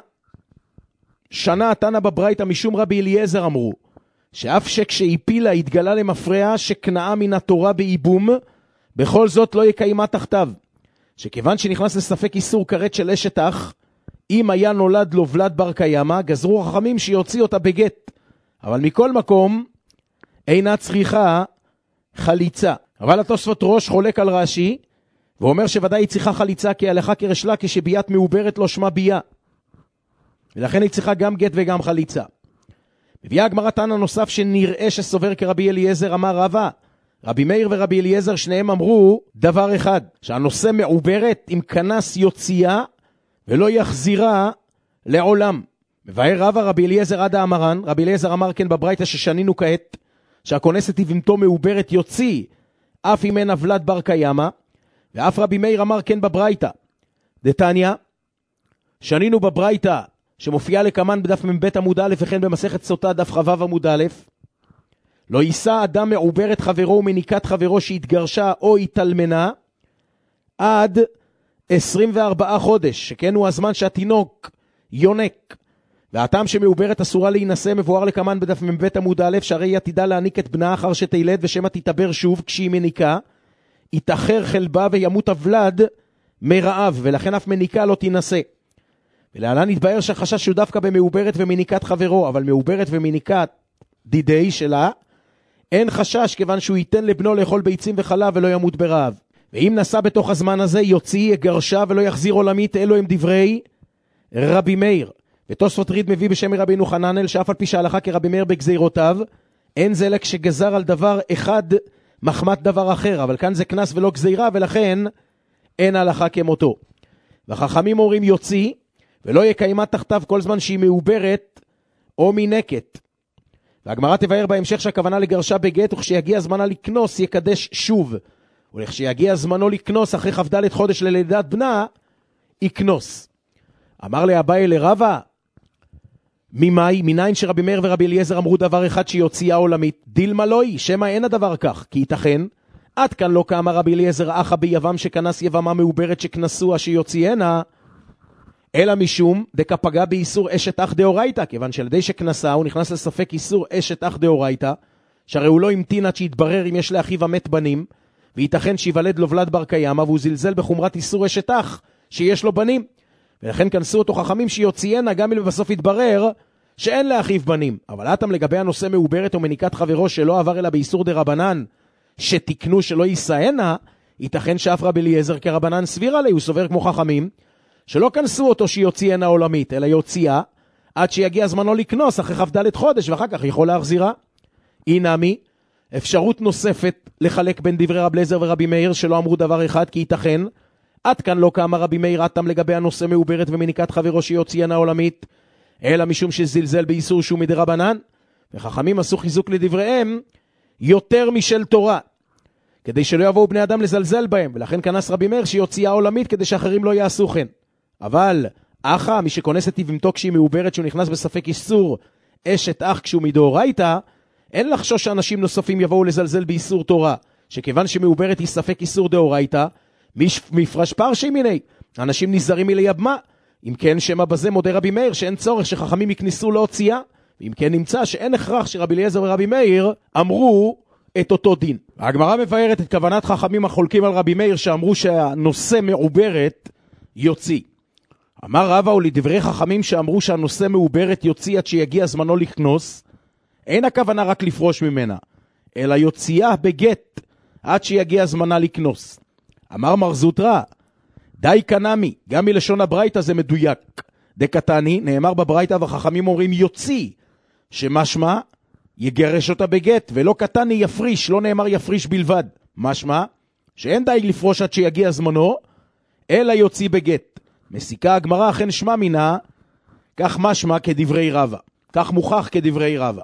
שנה תנא בברייתא משום רבי אליעזר אמרו, שאף שכשהפילה התגלה למפרע שקנאה מן התורה באיבום, בכל זאת לא יקיימה תחתיו. שכיוון שנכנס לספק איסור כרת של אשת אח, אם היה נולד לו ולד בר קיימה, גזרו חכמים שיוציא אותה בגט. אבל מכל מקום, אינה צריכה חליצה. אבל התוספות ראש חולק על רש"י, ואומר שוודאי היא צריכה חליצה, כי הלכה כריש לקיש שביית מעוברת לא שמה ביה. ולכן היא צריכה גם גט וגם חליצה. מביאה הגמרא תנא נוסף שנראה שסובר כרבי אליעזר אמר רבא. רבי מאיר ורבי אליעזר שניהם אמרו דבר אחד, שהנושא מעוברת עם כנס יוציאה, ולא יחזירה לעולם. מבאר רבא רבי אליעזר עדה אמרן, רבי אליעזר אמר כן בברייתא ששנינו כעת, שהכונסת היא במתו מעוברת יוציא, אף אם אין הוולד בר קיימה, ואף רבי מאיר אמר כן בברייתא. דתניא, שנינו בברייתא, שמופיעה לקמן בדף מ"ב עמוד א' וכן במסכת סוטה דף כ"ו עמוד א', לא יישא אדם מעוברת חברו ומניקת חברו שהתגרשה או התאלמנה, עד 24 חודש, שכן הוא הזמן שהתינוק יונק. והטעם שמעוברת אסורה להינשא מבואר לקמן בדף מ"ב עמוד א', שהרי היא עתידה להניק את בנה אחר שתילד ושמה תתעבר שוב כשהיא מניקה, יתאחר חלבה וימות הוולד מרעב, ולכן אף מניקה לא תינשא. ולהלן התבאר שהחשש הוא דווקא במעוברת ומניקת חברו, אבל מעוברת ומניקת דידי שלה אין חשש, כיוון שהוא ייתן לבנו לאכול ביצים וחלב ולא ימות ברעב. ואם נסע בתוך הזמן הזה יוציא, יגרשה ולא יחזיר עולמית, אלו הם דברי רבי מאיר. ותוספות ריד מביא בשם רבינו חננאל, שאף על פי שהלכה כרבי מאיר בגזירותיו, אין זה אלא כשגזר על דבר אחד מחמת דבר אחר, אבל כאן זה כנס ולא גזירה, ולכן אין הלכה כמותו. והחכמים אומרים יוציא, ולא יקיימה תחתיו כל זמן שהיא מעוברת או מנקת. והגמרא תבאר בהמשך שהכוונה לגרשה בגט, וכשיגיע זמנה לקנוס יקדש שוב, ולכשיגיע זמנו לקנוס אחרי כ"ד חודש ללידת בנה יקנוס. אמר לאביי לרבא, ממאי, מניין שרבי מאיר ורבי אליעזר אמרו דבר אחד שיוציאה עולמית, דילמה לוי, שמה אין הדבר כך, כי ייתכן, עד כאן לא כאמר רבי אליעזר אחא ביבם שכנס יבמה מעוברת שכנסוה שיוציאנה, אלא משום דקפגה באיסור אשת אח דאורייתא, כיוון שלדי שכנסה הוא נכנס לספק איסור אשת אח דאורייתא, שהרי הוא לא המתין עד שיתברר אם יש לאחיו המת בנים, וייתכן שיוולד לו ולד בר קיימא, והוא זלזל בחומרת איסור אשת אח שיש לו בנים, ולכן כנסו אותו חכמים שיוציאנה גם אם בסוף יתברר שאין לאחיו בנים. אבל אתם לגבי הנושא מעוברת או מניקת חברו שלא עבר אלא באיסור דרבנן, שתקנו שלא יישאנה, ייתכן שאף רבי אליעזר כרבנן סביר עלי, הוא סובר כמו חכמים, שלא כנסו אותו שיוציאנה עולמית, אלא יוציאה עד שיגיע זמנו לקנוס אחרי כ"ד חודש, ואחר כך יכול להחזירה. אינמי, אפשרות נוספת לחלק בין דברי רבי אליעזר ורבי מאיר שלא אמרו דבר אחד, כי ייתכן, עד כאן לא כאמר רבי מאיר אתם לגבי הנושא מעוברת ומניקת חברו שיוציאנה עולמית, אלא משום שזלזל באיסור שהוא מדרבנן, וחכמים עשו חיזוק לדבריהם יותר משל תורה, כדי שלא יבואו בני אדם לזלזל בהם, ולכן כנס רבי מאיר שיוציאה עולמית כדי שאחרים לא יעשו כן. אבל אחא, מי שכונס את טבעמתו כשהיא מעוברת שהוא נכנס בספק איסור אשת אח כשהוא מדאורייתא, אין לחשוש שאנשים נוספים יבואו לזלזל באיסור תורה, שכיוון שמעוברת היא ספק איסור דאורייתא, מפרש פרשי מיני, אנשים נזהרים מלייבמה. אם כן שמה בזה מודה רבי מאיר שאין צורך שחכמים יכניסו להוציאה, ואם כן נמצא שאין הכרח שרבי אליעזר ורבי מאיר אמרו את אותו דין. הגמרא מבארת את כוונת חכמים החולקים על רבי מאיר שאמרו שהנושא מעוברת יוציא. אמר רבא ולדברי חכמים שאמרו שהנושא מעוברת יוציא עד שיגיע זמנו לכנוס, אין הכוונה רק לפרוש ממנה, אלא יוציאה בגט עד שיגיע זמנה לכנוס. אמר מר זוטרא, די קנמי, גם מלשון הברייתא זה מדויק. דקתני, נאמר בברייתא וחכמים אומרים יוציא, שמשמע יגרש אותה בגט, ולא קטני יפריש, לא נאמר יפריש בלבד. משמע שאין די לפרוש עד שיגיע זמנו, אלא יוציא בגט. מסיקה הגמרא אכן שמע מינה, כך משמע כדברי רבא, כך מוכח כדברי רבא.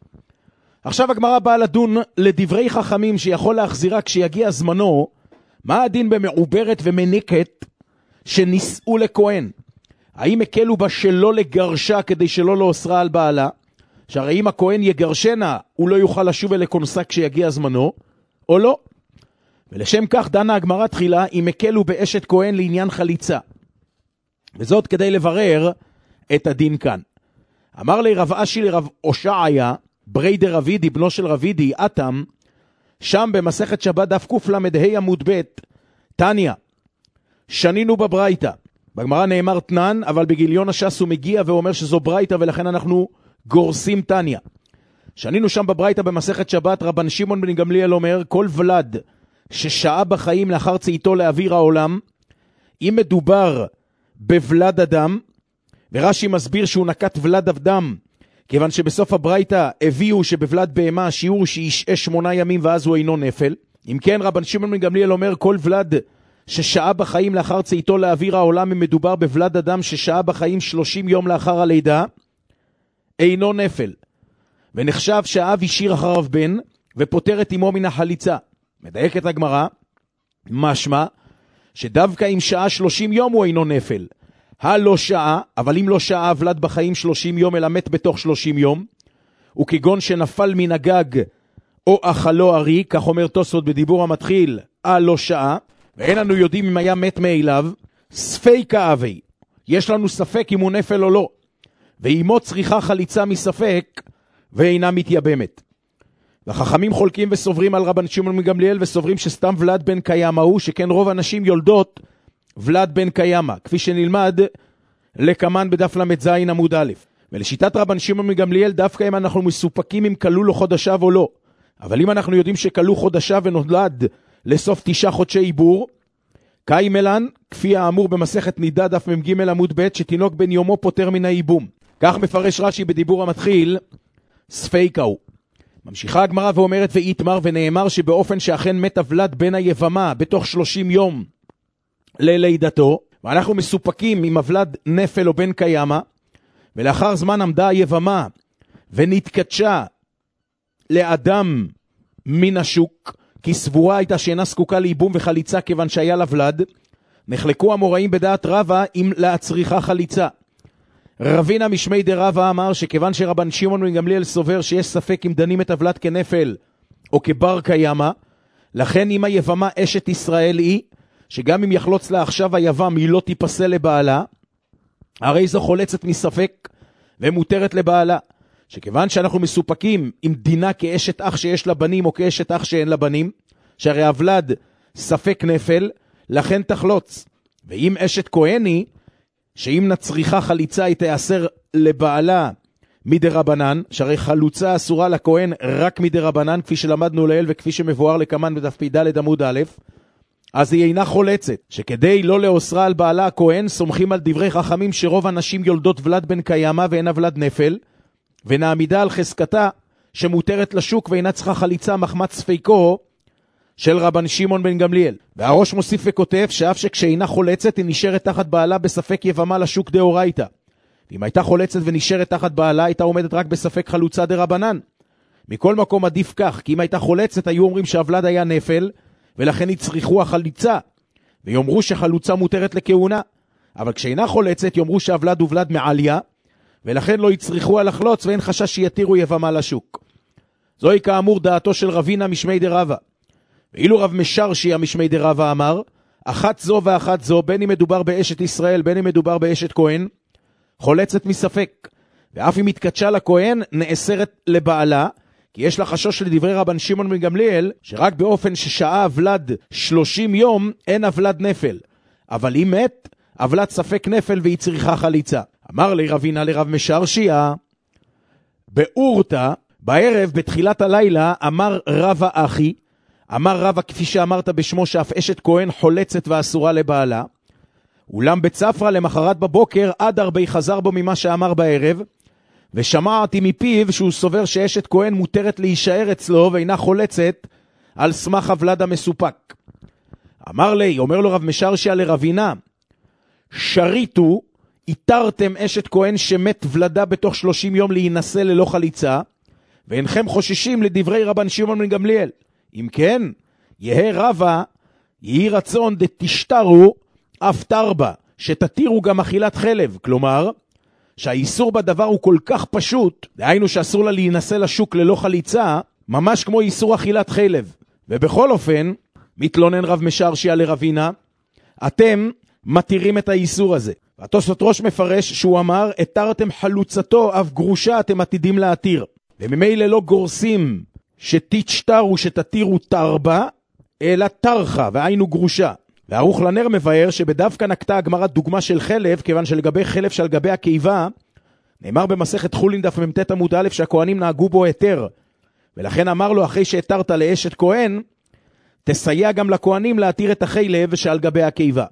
עכשיו הגמרא באה לדון לדברי חכמים שיכול להחזירה כשיגיע זמנו, מה הדין במעוברת ומניקת שנישאו לכהן? האם הקלו בה שלא לגרשה כדי שלא לאוסרה על בעלה? שהרי אם הכהן יגרשנה, הוא לא יוכל לשוב ולכונסה כשיגיע זמנו, או לא? ולשם כך דנה הגמרא תחילה אם הקלו באשת כהן לעניין חליצה. וזאת כדי לברר את הדין כאן. אמר לי רב אשי לרב הושעיה, ברי דרבידי, בנו של רבידי, אתם, שם במסכת שבת דף קל"ה עמוד ב', תניא, שנינו בברייתא. בגמרא נאמר תנן, אבל בגיליון הש"ס הוא מגיע ואומר שזו ברייתא ולכן אנחנו גורסים תניא. שנינו שם בברייתא במסכת שבת, רבן שמעון בן גמליאל אומר, כל ולד ששעה בחיים לאחר צאתו לאוויר העולם, אם מדובר בוולד אדם, ורש"י מסביר שהוא נקט ולד אדם, כיוון שבסוף הברייתא הביאו שבוולד בהמה השיעור שישעה 8 ימים ואז הוא אינו נפל. אם כן רבן שמעון בן גמליאל אומר כל ולד ששעה בחיים לאחר צאתו לאוויר העולם, אם מדובר בוולד אדם ששעה בחיים 30 יום לאחר הלידה, אינו נפל. ונחשב שהאב השאיר אחריו בן ופוטר את אמו מן החליצה. מדייקת הגמרא, משמע שדווקא אם שעה 30 יום הוא אינו נפל. הלא שעה, אבל אם לא שעה ולד בחיים 30 יום אלא מת בתוך 30 יום, וכגון שנפל מן הגג או אכלו ארי, כך אומר תוספות בדיבור המתחיל, הלא שעה, ואין לנו יודעים אם היה מת מאליו, ספיקה אבי, יש לנו ספק אם הוא נפל או לא, ואימו צריכה חליצה מספק ואינה מתייבמת. והחכמים חולקים וסוברים על רבן שמעון בן גמליאל וסוברים שסתם ולד בן קיימא הוא, שכן רוב הנשים יולדות ולד בן קיימא, כפי שנלמד לקמן בדף ל"ז עמוד א'. ולשיטת רבן שמעון בן גמליאל דווקא אם אנחנו מסופקים אם כלו לו חודשיו או לא. אבל אם אנחנו יודעים שכלו חודשיו ונולד לסוף 9 חודשי עיבור, קיימלן, כפי האמור במסכת נידה דף מ"ג עמוד ב', שתינוק בן יומו פוטר מן הייבום. כך מפרש רש"י בדיבור המתחיל, ספיקה הוא. ממשיכה הגמרא ואומרת ואיתמר, ונאמר שבאופן שאכן מת הוולד בן היבמה בתוך 30 יום ללידתו, ואנחנו מסופקים אם הוולד נפל או בן קיימא, ולאחר זמן עמדה היבמה ונתקדשה לאדם מן השוק, כי סבורה הייתה שאינה זקוקה לייבום וחליצה כיוון שהיה לה ולד, נחלקו המוראים בדעת רבא אם להצריכה חליצה. רבינה משמי דרבה אמר שכיוון שרבן שמעון בן גמליאל סובר שיש ספק אם דנים את הוולד כנפל או כבר קיימה, לכן אם היבמה אשת ישראל היא, שגם אם יחלוץ לה עכשיו היבם היא לא תיפסל לבעלה, הרי זו חולצת מספק ומותרת לבעלה. שכיוון שאנחנו מסופקים עם דינה כאשת אח שיש לה בנים או כאשת אח שאין לה בנים, שהרי הוולד ספק נפל, לכן תחלוץ. ואם אשת כהני, שאם נצריכה חליצה היא תיאסר לבעלה מדרבנן, שהרי חלוצה אסורה לכהן רק מדרבנן, כפי שלמדנו לעיל וכפי שמבואר לקמן בדף פ"ד עמוד א', אז היא אינה חולצת, שכדי לא לאוסרה על בעלה הכהן, סומכים על דברי חכמים שרוב הנשים יולדות ולד בן קיימה ואין ולד נפל, ונעמידה על חזקתה שמותרת לשוק ואינה צריכה חליצה מחמת ספיקו של רבן שמעון בן גמליאל. והראש מוסיף וכותב שאף שכשאינה חולצת היא נשארת תחת בעלה בספק יבמה לשוק דאורייתא. ואם הייתה חולצת ונשארת תחת בעלה הייתה עומדת רק בספק חלוצה דרבנן. מכל מקום עדיף כך, כי אם הייתה חולצת היו אומרים שהוולד היה נפל ולכן יצריכו החליצה ויאמרו שחלוצה מותרת לכהונה. אבל כשאינה חולצת יאמרו שהוולד הוא ולד מעליה ולכן לא יצריכו על לחלוץ ואין חשש שיתירו יבמה לשוק. זוהי כאמור דעתו של רבינה משמי דרבה. ואילו רב משרשי המשמי דרבה אמר, אחת זו ואחת זו, בין אם מדובר באשת ישראל, בין אם מדובר באשת כהן, חולצת מספק. ואף אם התקדשה לכהן, נאסרת לבעלה, כי יש לה חשוש לדברי רבן שמעון בן גמליאל, שרק באופן ששעה הוולד 30 יום, אין הוולד נפל. אבל אם מת, הוולד ספק נפל והיא צריכה חליצה. אמר לי רבינה לרב משרשיה, באורתא, בערב, בתחילת הלילה, אמר רבא אחי, אמר רבא כפי שאמרת בשמו שאף אשת כהן חולצת ואסורה לבעלה, אולם בצפרה למחרת בבוקר עד הרבה חזר בו ממה שאמר בערב, ושמעתי מפיו שהוא סובר שאשת כהן מותרת להישאר אצלו ואינה חולצת על סמך הוולד המסופק. אמר לי, אומר לו רב משרשיה לרבינה, שריתו, איתרתם אשת כהן שמת ולדה בתוך 30 יום להינשא ללא חליצה, ואינכם חוששים לדברי רבן שמעון בן גמליאל. אם כן, יהי רבא, יהי רצון דתשתרו אף תרבה, שתתירו גם אכילת חלב. כלומר, שהאיסור בדבר הוא כל כך פשוט, דהיינו שאסור לה להינשא לשוק ללא חליצה, ממש כמו איסור אכילת חלב. ובכל אופן, מתלונן רב משרשיה לרבינה, אתם מתירים את האיסור הזה. והתוספות ראש מפרש שהוא אמר, התרתם חלוצתו, אף גרושה אתם עתידים להתיר. וממילא לא גורסים שתשתרו שתתירו תרבה, אלא תרחה, והיינו גרושה. והערוך לנר מבאר שבדווקא נקטה הגמרא דוגמה של חלב, כיוון שלגבי חלב שעל גבי הקיבה, נאמר במסכת חולין דף מ"ט עמוד א' שהכהנים נהגו בו היתר. ולכן אמר לו, אחרי שהתרת לאשת כהן, תסייע גם לכהנים להתיר את החלב שעל גבי הקיבה.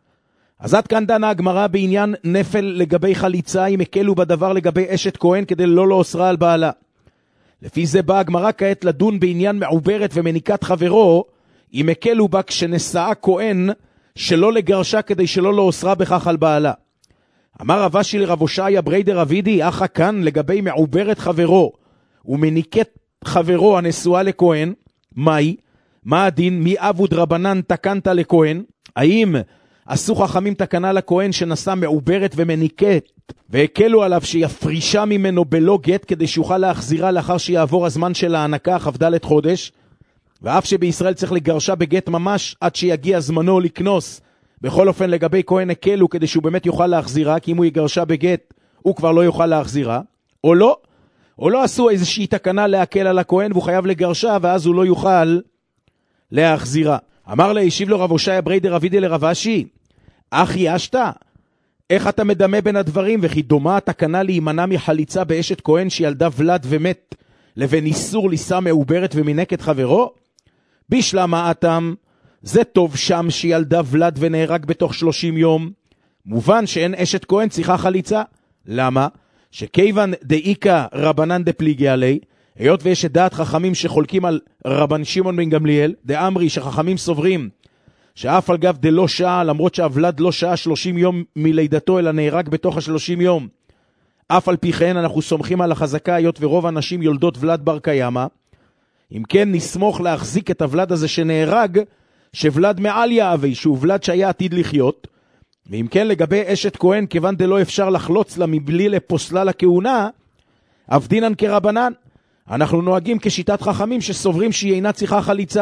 אז עד כאן דנה הגמרא בעניין נפל לגבי חליצה, אם הקלו בדבר לגבי אשת כהן כדי לא לאוסרה על בעלה. לפי זה באה הגמרא כעת לדון בעניין מעוברת ומניקת חברו, אם הקלו בה כשנשאה כהן שלא לגרשה כדי שלא לאוסרה בכך על בעלה. אמר רב אשי לרב הושעיה בריידר אבידי, אחא כאן לגבי מעוברת חברו ומניקת חברו הנשואה לכהן, מהי? מה הדין? מי אבוד רבנן תקנת לכהן? האם עשו חכמים תקנה לכהן שנשא מעוברת ומניקת והקלו עליו שיפרישה ממנו בלא גט כדי שיוכל להחזירה לאחר שיעבור הזמן של ההנקה כ"ד חודש, ואף שבישראל צריך לגרשה בגט ממש עד שיגיע זמנו לקנוס, בכל אופן לגבי כהן הקלו כדי שהוא באמת יוכל להחזירה, כי אם הוא יגרשה בגט הוא כבר לא יוכל להחזירה, או לא עשו איזושהי תקנה להקל על הכהן והוא חייב לגרשה ואז הוא לא יוכל להחזירה. אמר לה, השיב לו רב הושעיה בריידר אבידי לרב אשי, אחי אשתה, איך אתה מדמה בין הדברים, וכי דומה התקנה להימנע מחליצה באשת כהן שילדה ולד ומת, לבין איסור לישא מעוברת ומנקת חברו? בשלמה אתם, זה טוב שם שילדה ולד ונהרג בתוך 30 יום. מובן שאין אשת כהן צריכה חליצה. למה? שכיוון דאיקה רבנן דפליגי עלי, היות ויש את דעת חכמים שחולקים על רבן שמעון בן גמליאל, דאמרי שחכמים סוברים, שאף על גב דלא שעה, למרות שהוולד לא שעה 30 יום מלידתו, אלא נהרג בתוך 30 יום. אף על פי כן אנחנו סומכים על החזקה, היות ורוב הנשים יולדות ולד בר קיימה. אם כן נסמוך להחזיק את הוולד הזה שנהרג, שוולד מעל יאהבי, שהוא ולד שהיה עתיד לחיות, ואם כן לגבי אשת כהן, כיוון דלא אפשר לחלוץ לה מבלי לפוסלה לכהונה, אבדינן כרבנן. אנחנו נוהגים כשיטת חכמים שסוברים שהיא אינה צריכה חליצה.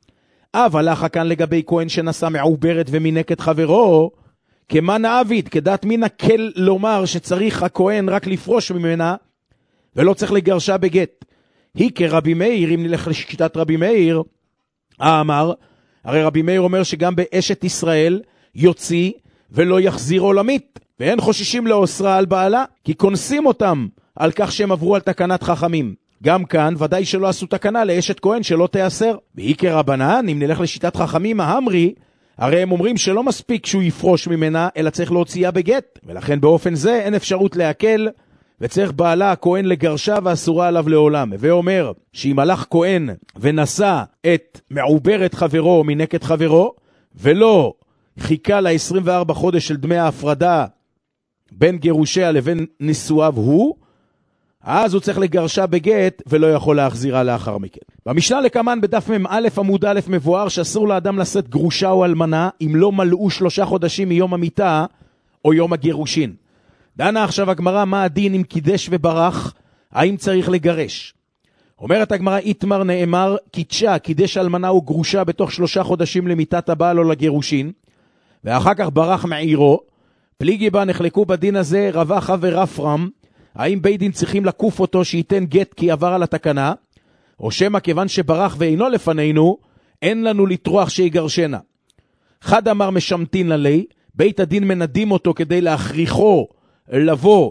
אבל הלכה כאן לגבי כהן שנשא מעוברת ומינק את חברו, כמה נעביד, כדעת מי נקל לומר שצריך הכהן רק לפרוש ממנה, ולא צריך לגרשה בגט. היא כרבי מאיר, אם נלך לשיטת רבי מאיר, אמר, הרי רבי מאיר אומר שגם באשת ישראל יוציא ולא יחזיר עולמית, ואין חוששים לאוסרה על בעלה, כי כונסים אותם על כך שהם עברו על תקנת חכמים. גם כאן ודאי שלא עשו תקנה לאשת כהן שלא תיאסר. והיא כרבנן, אם נלך לשיטת חכמים ההמרי, הרי הם אומרים שלא מספיק שהוא יפרוש ממנה, אלא צריך להוציאה בגט, ולכן באופן זה אין אפשרות להקל, וצריך בעלה הכהן לגרשה ואסורה עליו לעולם. ואומר שאם הלך כהן ונשא את מעוברת חברו או מינק את חברו, ולא חיכה ל-24 חודש של דמי ההפרדה בין גירושיה לבין נישואיו הוא, אז הוא צריך לגרשה בגט ולא יכול להחזירה לאחר מכן. במשנה לקמן בדף מ"א עמוד א' מבואר שאסור לאדם לשאת גרושה או אלמנה אם לא מלאו 3 חודשים מיום המיתה או יום הגירושין. דנה עכשיו הגמרא מה הדין אם קידש וברח, האם צריך לגרש. אומרת הגמרא איתמר נאמר קידשה, קידש אלמנה או גרושה בתוך 3 חודשים למיתת הבעל או לגירושין, ואחר כך ברח מעירו. פליגי בה נחלקו בדין הזה רב אחא ורפרם, האם בית דין צריכים לקוף אותו שייתן גט כי עבר על התקנה, או שמא כיוון שברח ואינו לפנינו, אין לנו לטרוח שיגרשנה. חד אמר משמתין ללי, בית הדין מנדים אותו כדי להכריחו לבוא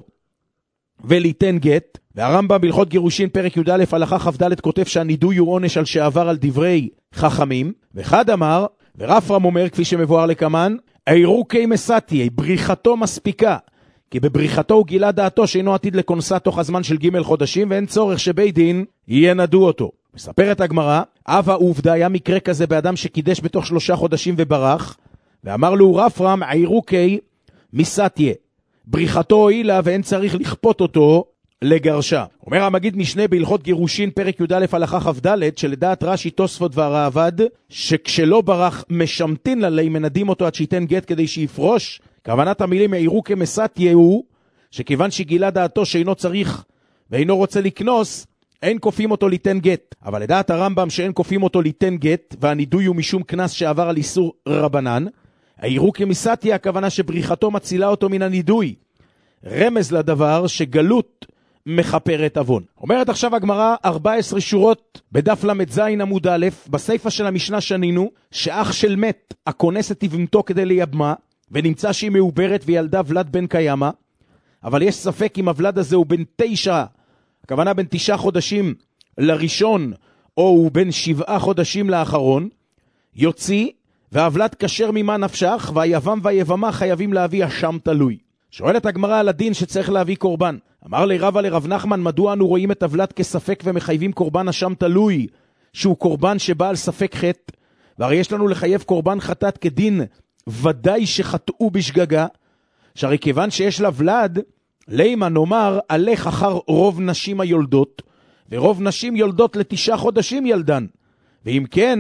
וליתן גט, והרמב"ם בהלכות גירושין פרק י"א הלכה כ"ד כותב שהנידוי הוא עונש על שעבר על דברי חכמים. וחד אמר, ורפרם אומר כפי שמבואר לקמן, אירוקי מסתי, בריחתו מספיקה, כי בבריחתו הוא גילה דעתו שאינו עתיד לכונסה תוך הזמן של ג' חודשים, ואין צורך שבית דין ינדו אותו. מספרת הגמרא, אבא עובדה היה מקרה כזה באדם שקידש בתוך 3 חודשים וברח, ואמר לו רפרם, אירוקי מסתיה, בריחתו הועילה ואין צריך לכפות אותו לגרשה. אומר המגיד משנה בהלכות גירושין פרק י"א הלכה כ"ד, שלדעת רש"י תוספות והראב"ד, שכשלא ברח משמתין ללי, מנדים אותו עד שייתן גט כדי שיפרוש. כוונת המילים העירו כמסתיה הוא שכיוון שגילה דעתו שאינו צריך ואינו רוצה לקנוס, אין כופים אותו ליתן גט. אבל לדעת הרמב"ם שאין כופים אותו ליתן גט, והנידוי הוא משום קנס שעבר על איסור רבנן, העירו כמסתיה הכוונה שבריחתו מצילה אותו מן הנידוי. רמז לדבר שגלות מחפרת עוון. אומרת עכשיו הגמרא 14 שורות בדף ל"ז עמוד א', בסייפה של המשנה שנינו שאח של מת הכונס את תבנתו כדי לייבמה, ונמצא שהיא מעוברת וילדה ולד בן קיימה, אבל יש ספק אם הוולד הזה הוא בן 9, הכוונה בין 9 חודשים לראשון, או הוא בין 7 חודשים לאחרון, יוציא, והוולד כשר ממה נפשך, והיבם והיבמה חייבים להביא אשם תלוי. שואלת הגמרא על הדין שצריך להביא קורבן. אמר לי רבא לרב נחמן, מדוע אנו רואים את הוולד כספק ומחייבים קורבן אשם תלוי, שהוא קורבן שבא על ספק חטא, והרי יש לנו לחייב קורבן חטאת כדין ודאי שחטאו בשגגה, שהרי כיוון שיש לה ולד, לימה נאמר הלך אחר רוב נשים היולדות, ורוב נשים יולדות ל9 חודשים ילדן, ואם כן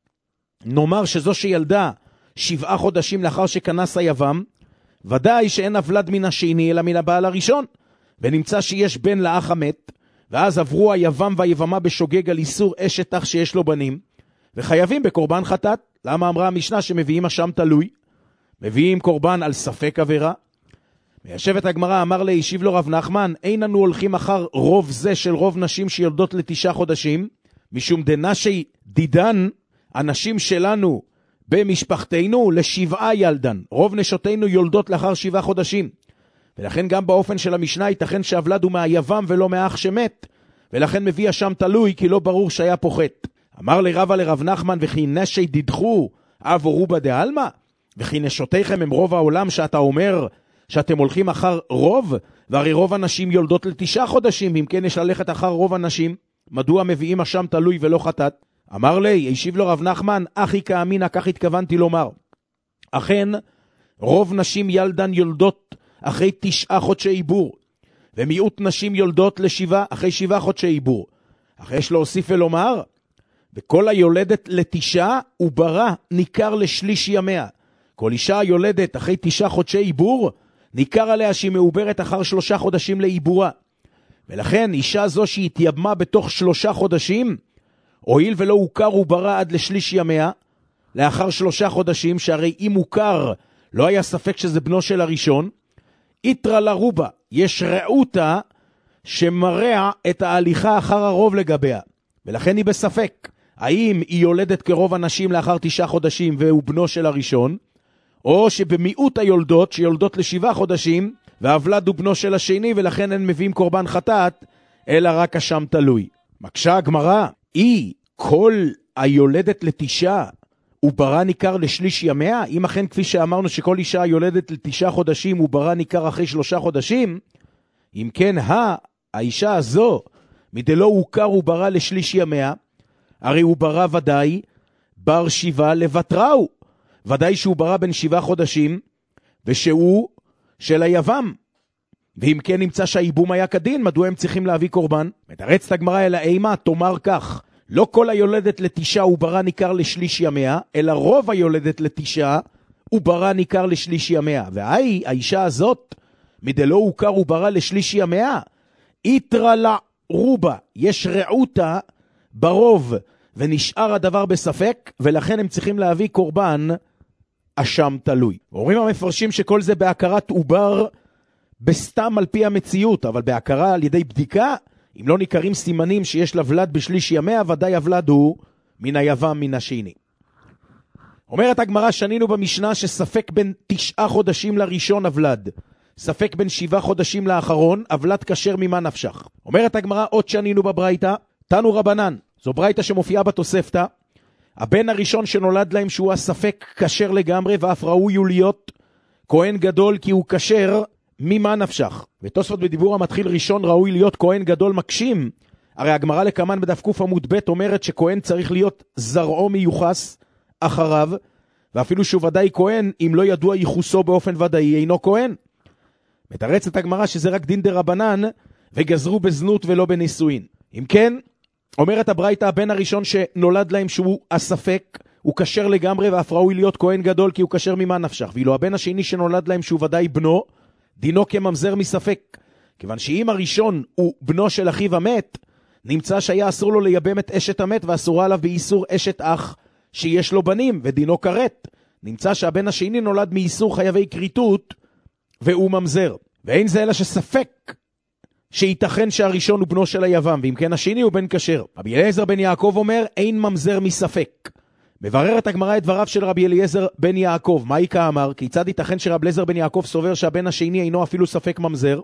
נאמר שזו שילדה 7 חודשים לאחר שכנס היבם, ודאי שאין הוולד מן השני אלא מן הבעל הראשון, ונמצא שיש בן לאח המת, ואז עברו היבם והיבמה בשוגג על איסור אשת אח שיש לו בנים, וחייבים בקורבן חטאת. למה אמרה המשנה שמביאים אשם תלוי? מביאים קורבן על ספק עבירה. מיישבת הגמרא, אמר לי, השיב לו רב נחמן, אין אנו הולכים אחר רוב זה של רוב נשים שיולדות ל9 חודשים, משום דנשי דידן, הנשים שלנו במשפחתנו ל7 ילדן, רוב נשותינו יולדות לאחר 7 חודשים, ולכן גם באופן של המשנה ייתכן שהוולד הוא מהיבם ולא מאח שמת, ולכן מביא אשם תלוי כי לא ברור שהיה פוחת. אמר לי רבא לרב נחמן, וכי נשי דידחו אב ורובה דעלמא, וכי נשותיכם הם רוב העולם שאתה אומר שאתם הולכים אחר רוב, והרי רוב הנשים יולדות ל9 חודשים, אם כן יש ללכת אחר רוב הנשים, מדוע מביאים אשם תלוי ולא חטאת? אמר לי, השיב לו רב נחמן, אחי כאמינה, כך התכוונתי לומר. אכן, רוב נשים ילדן יולדות אחרי 9 חודשי עיבור, ומיעוט נשים יולדות אחרי 7 חודשי עיבור. אחרי יש להוסיף ולומר, וכל היולדת ל9 וברא ניכר לשליש ימיה. כל אישה יולדת אחרי 9 חודשי עיבור, ניכר עליה שהיא מעוברת אחר 3 חודשים לעיבורה. ולכן אישה זו שהתייבמה בתוך 3 חודשים, הואיל ולא הוכר עוברה עד לשליש ימיה, לאחר 3 חודשים, שהרי אם הוכר לא היה ספק שזה בנו של הראשון, יתרה לרובה, יש רעותה שמרע את ההליכה אחר הרוב לגביה, ולכן היא בספק. האם היא יולדת כרוב הנשים לאחר 9 חודשים והוא בנו של הראשון, או שבמיעוט היולדות שיולדות ל7 חודשים והוולד הוא בנו של השני ולכן הן מביאים קורבן חטאת, אלא רק השם תלוי. מקשה הגמרא, כל היולדת ל9 עוברה ניכר לשליש ימיה? אם אכן כפי שאמרנו שכל אישה יולדת ל9 חודשים עוברה ניכר אחרי 3 חודשים, אם כן האישה הזו מדלא הוכר עוברה לשליש ימיה, הרי עוברה ודאי בר 7 לבטראו, ודאי שהוא ברא בן 7 חודשים ושהוא של היבם, ואם כן נמצא שהייבום היה כדין, מדוע הם צריכים להביא קורבן? מתרצת הגמרא אלא אימה, תאמר כך, לא כל היולדת ל9 עוברה ניכר לשליש ימיה, אלא רוב היולדת ל9 עוברה ניכר לשליש ימיה. האישה הזאת מדלא הוכר עוברה לשליש ימיה, יתרה לרובה, יש רעותה ברוב ונשאר הדבר בספק, ולכן הם צריכים להביא קורבן אשם תלוי. אומרים המפרשים שכל זה בהכרת עובר בסתם על פי המציאות, אבל בהכרה על ידי בדיקה, אם לא ניכרים סימנים שיש לוולד בשליש ימיה, ודאי הוולד הוא מן היבם מן השני. אומרת הגמרא, שנינו במשנה שספק בין 9 חודשים לראשון הוולד, ספק בין 7 חודשים לאחרון, הוולד כשר ממה נפשך. אומרת הגמרא, עוד שנינו בברייתא, תנו רבנן, זו ברייתא שמופיעה בתוספתא, הבן הראשון שנולד להם שהוא הספק כשר לגמרי, ואף ראוי הוא להיות כהן גדול כי הוא כשר ממה נפשך. ותוספות בדיבור המתחיל ראשון ראוי להיות כהן גדול מקשים, הרי הגמרא לקמן בדף ק' עמוד ב' אומרת שכהן צריך להיות זרעו מיוחס אחריו, ואפילו שהוא ודאי כהן, אם לא ידוע ייחוסו באופן ודאי אינו כהן. מתרצת הגמרא שזה רק דין דרבנן, וגזרו בזנות ולא בנישואין. אם כן, אומרת הברייתא, הבן הראשון שנולד להם שהוא הספק, הוא כשר לגמרי, ואף ראוי להיות כהן גדול כי הוא כשר ממה נפשך. ואילו הבן השני שנולד להם שהוא ודאי בנו, דינו כממזר מספק. כיוון שאם הראשון הוא בנו של אחיו המת, נמצא שהיה אסור לו לייבם את אשת המת, ואסורה עליו באיסור אשת אח שיש לו בנים, ודינו כרת. נמצא שהבן השני נולד מאיסור חייבי כריתות, והוא ממזר. ואין זה אלא שספק שייתכן שהראשון הוא בנו של היבם, ואם כן השני הוא בן כשר. רבי אליעזר בן יעקב אומר, אין ממזר מספק. מבררת הגמרא את דבריו של רבי אליעזר בן יעקב. מה איקה אמר? כיצד ייתכן שרבי אליעזר בן יעקב סובר שהבן השני אינו אפילו ספק ממזר?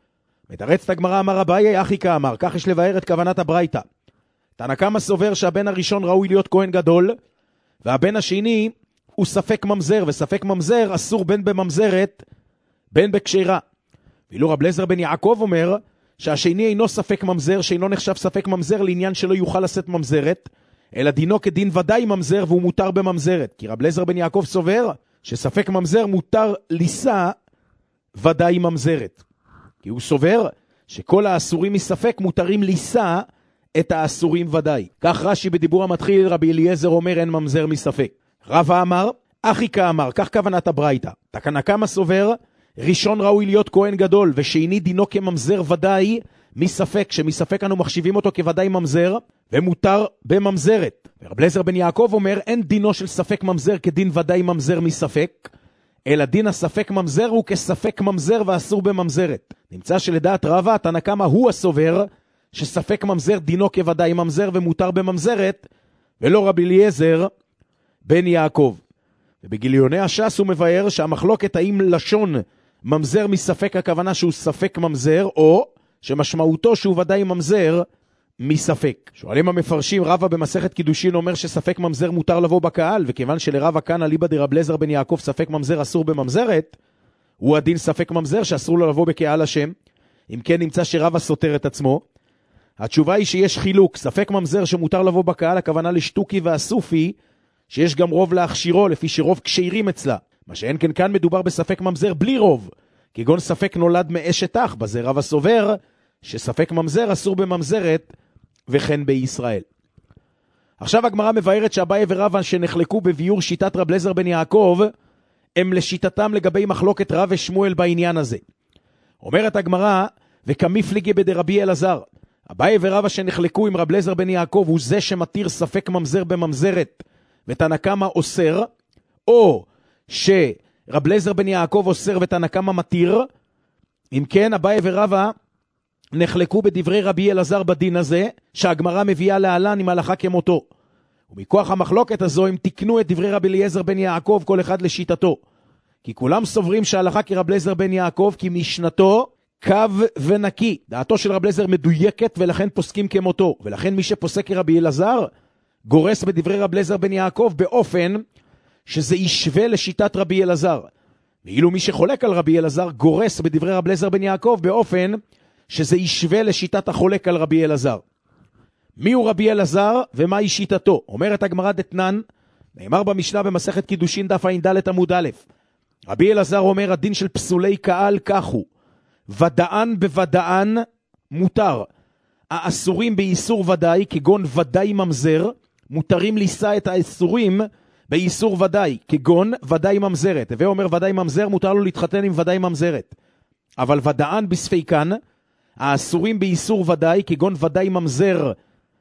מתרצת הגמרא, אמר אביי, אחיקה אמר, כך יש לבאר את כוונת הברייתא. תנא קמא סובר שהבן הראשון ראוי להיות כהן גדול, והבן השני הוא ספק ממזר, וספק ממזר אסור בין בממזרת בין בקשירה. ואילו רבי אליעזר בן יעקב אומר שהשני אינו ספק ממזר, שאינו נחשב ספק ממזר לעניין שלא יוכל לשאת ממזרת, אלא דינו כדין ודאי ממזר והוא מותר בממזרת. כי רבי אליעזר בן יעקב סובר שספק ממזר מותר לישא ודאי ממזרת. כי הוא סובר שכל האסורים מספק מותרים לישא את האסורים ודאי. כך רש"י בדיבור המתחיל, רבי אליעזר אומר אין ממזר מספק. רבא אמר, אחיקה אמר, כך כוונת הברייתא. תנא קמא סובר, ראשון ראוי להיות כהן גדול, ושני דינו כממזר ודאי מספק, שמספק אנו מחשיבים אותו כוודאי ממזר, ומותר בממזרת. ורבי אליעזר בן יעקב אומר, אין דינו של ספק ממזר כדין ודאי ממזר מספק, אלא דין הספק ממזר הוא כספק ממזר ואסור בממזרת. נמצא שלדעת רבא, תנא קמא הוא הסובר, שספק ממזר דינו כוודאי ממזר ומותר בממזרת, ולא רבי אליעזר בן יעקב. ובגיליוני הש"ס הוא מבאר שהמחלוקת האם לשון ממזר מספק הכוונה שהוא ספק ממזר, או שמשמעותו שהוא ודאי ממזר מספק. שואלים המפרשים, רבא במסכת קידושין אומר שספק ממזר מותר לבוא בקהל, וכיוון שלרבא כאן אליבא דרבי אליעזר בן יעקב ספק ממזר אסור בממזרת, הוא הדין ספק ממזר שאסור לו לבוא בקהל השם. אם כן נמצא שרבא סותר את עצמו. התשובה היא שיש חילוק, ספק ממזר שמותר לבוא בקהל, הכוונה לשטוקי והסופי, שיש גם רוב להכשירו, לפי שרוב קשירים אצלה. מה שאין כן כאן מדובר בספק ממזר בלי רוב, כגון ספק נולד מאשת אח, בזה רבא סובר שספק ממזר אסור בממזרת, וכן בישראל. עכשיו הגמרא מבארת שאביי ורבא שנחלקו בביור שיטת רבי אליעזר בן יעקב, הם לשיטתם לגבי מחלוקת רב ושמואל בעניין הזה. אומרת הגמרא, וכמיפליגי בדרבי אלעזר, אביי ורבא שנחלקו עם רב אליעזר בן יעקב הוא זה שמתיר ספק ממזר בממזרת ותנא קמא אוסר, או שרב אליעזר בן יעקב אוסר ותנא קמא מתיר. אם כן, אביי ורבא נחלקו בדברי רבי אלעזר בדין הזה, שהגמרא מביאה להלן עם הלכה כמותו. ומכוח המחלוקת הזו הם תקנו את דברי רבי אליעזר בן יעקב כל אחד לשיטתו. כי כולם סוברים שההלכה כרב אליעזר בן יעקב, כי משנתו קו ונקי. דעתו של רב אליעזר מדויקת ולכן פוסקים כמותו. ולכן מי שפוסק כרבי אלעזר גורס בדברי רב אליעזר בן יעקב באופן שזה ישווה לשיטת רבי אלעזר. ואילו מי שחולק על רבי אלעזר גורס בדברי רב אליעזר בן יעקב באופן שזה ישווה לשיטת החולק על רבי אלעזר. מי הוא רבי אלעזר ומהי שיטתו? אומרת הגמרא דתנן, נאמר במשנה במסכת קידושין דף ע"ד עמוד א', רבי אלעזר אומר הדין של פסולי קהל כך הוא, ודאן בוודאן מותר, האסורים באיסור ודאי כגון ודאי ממזר, מותרים לישא את האסורים באיסור ודאי כגון ודאי ממזרת. ואומר ודאי ממזר מותר לו להתחתן עם ודאי ממזרת, אבל ודאן בספיקן, האסורים באיסור ודאי כגון ודאי ממזר,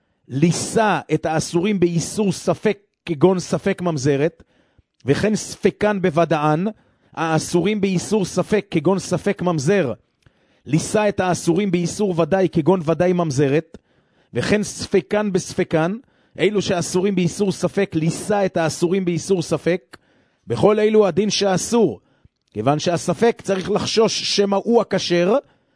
לישא את האסורים באיסור ספק כגון ספק ממזרת, וכן ספקן בוודאן, האסורים באיסור ספק כגון ספק ממזר, לישא את האסורים באיסור ודאי כגון ודאי ממזרת, וכן ספקן בספקן, אילו שאסורים באיסור ספק, לישא את האסורים באיסור ספק, בכל אילו הדין שאסור, כיוון שהספק צריך לחשוש שמה הוא הכשר,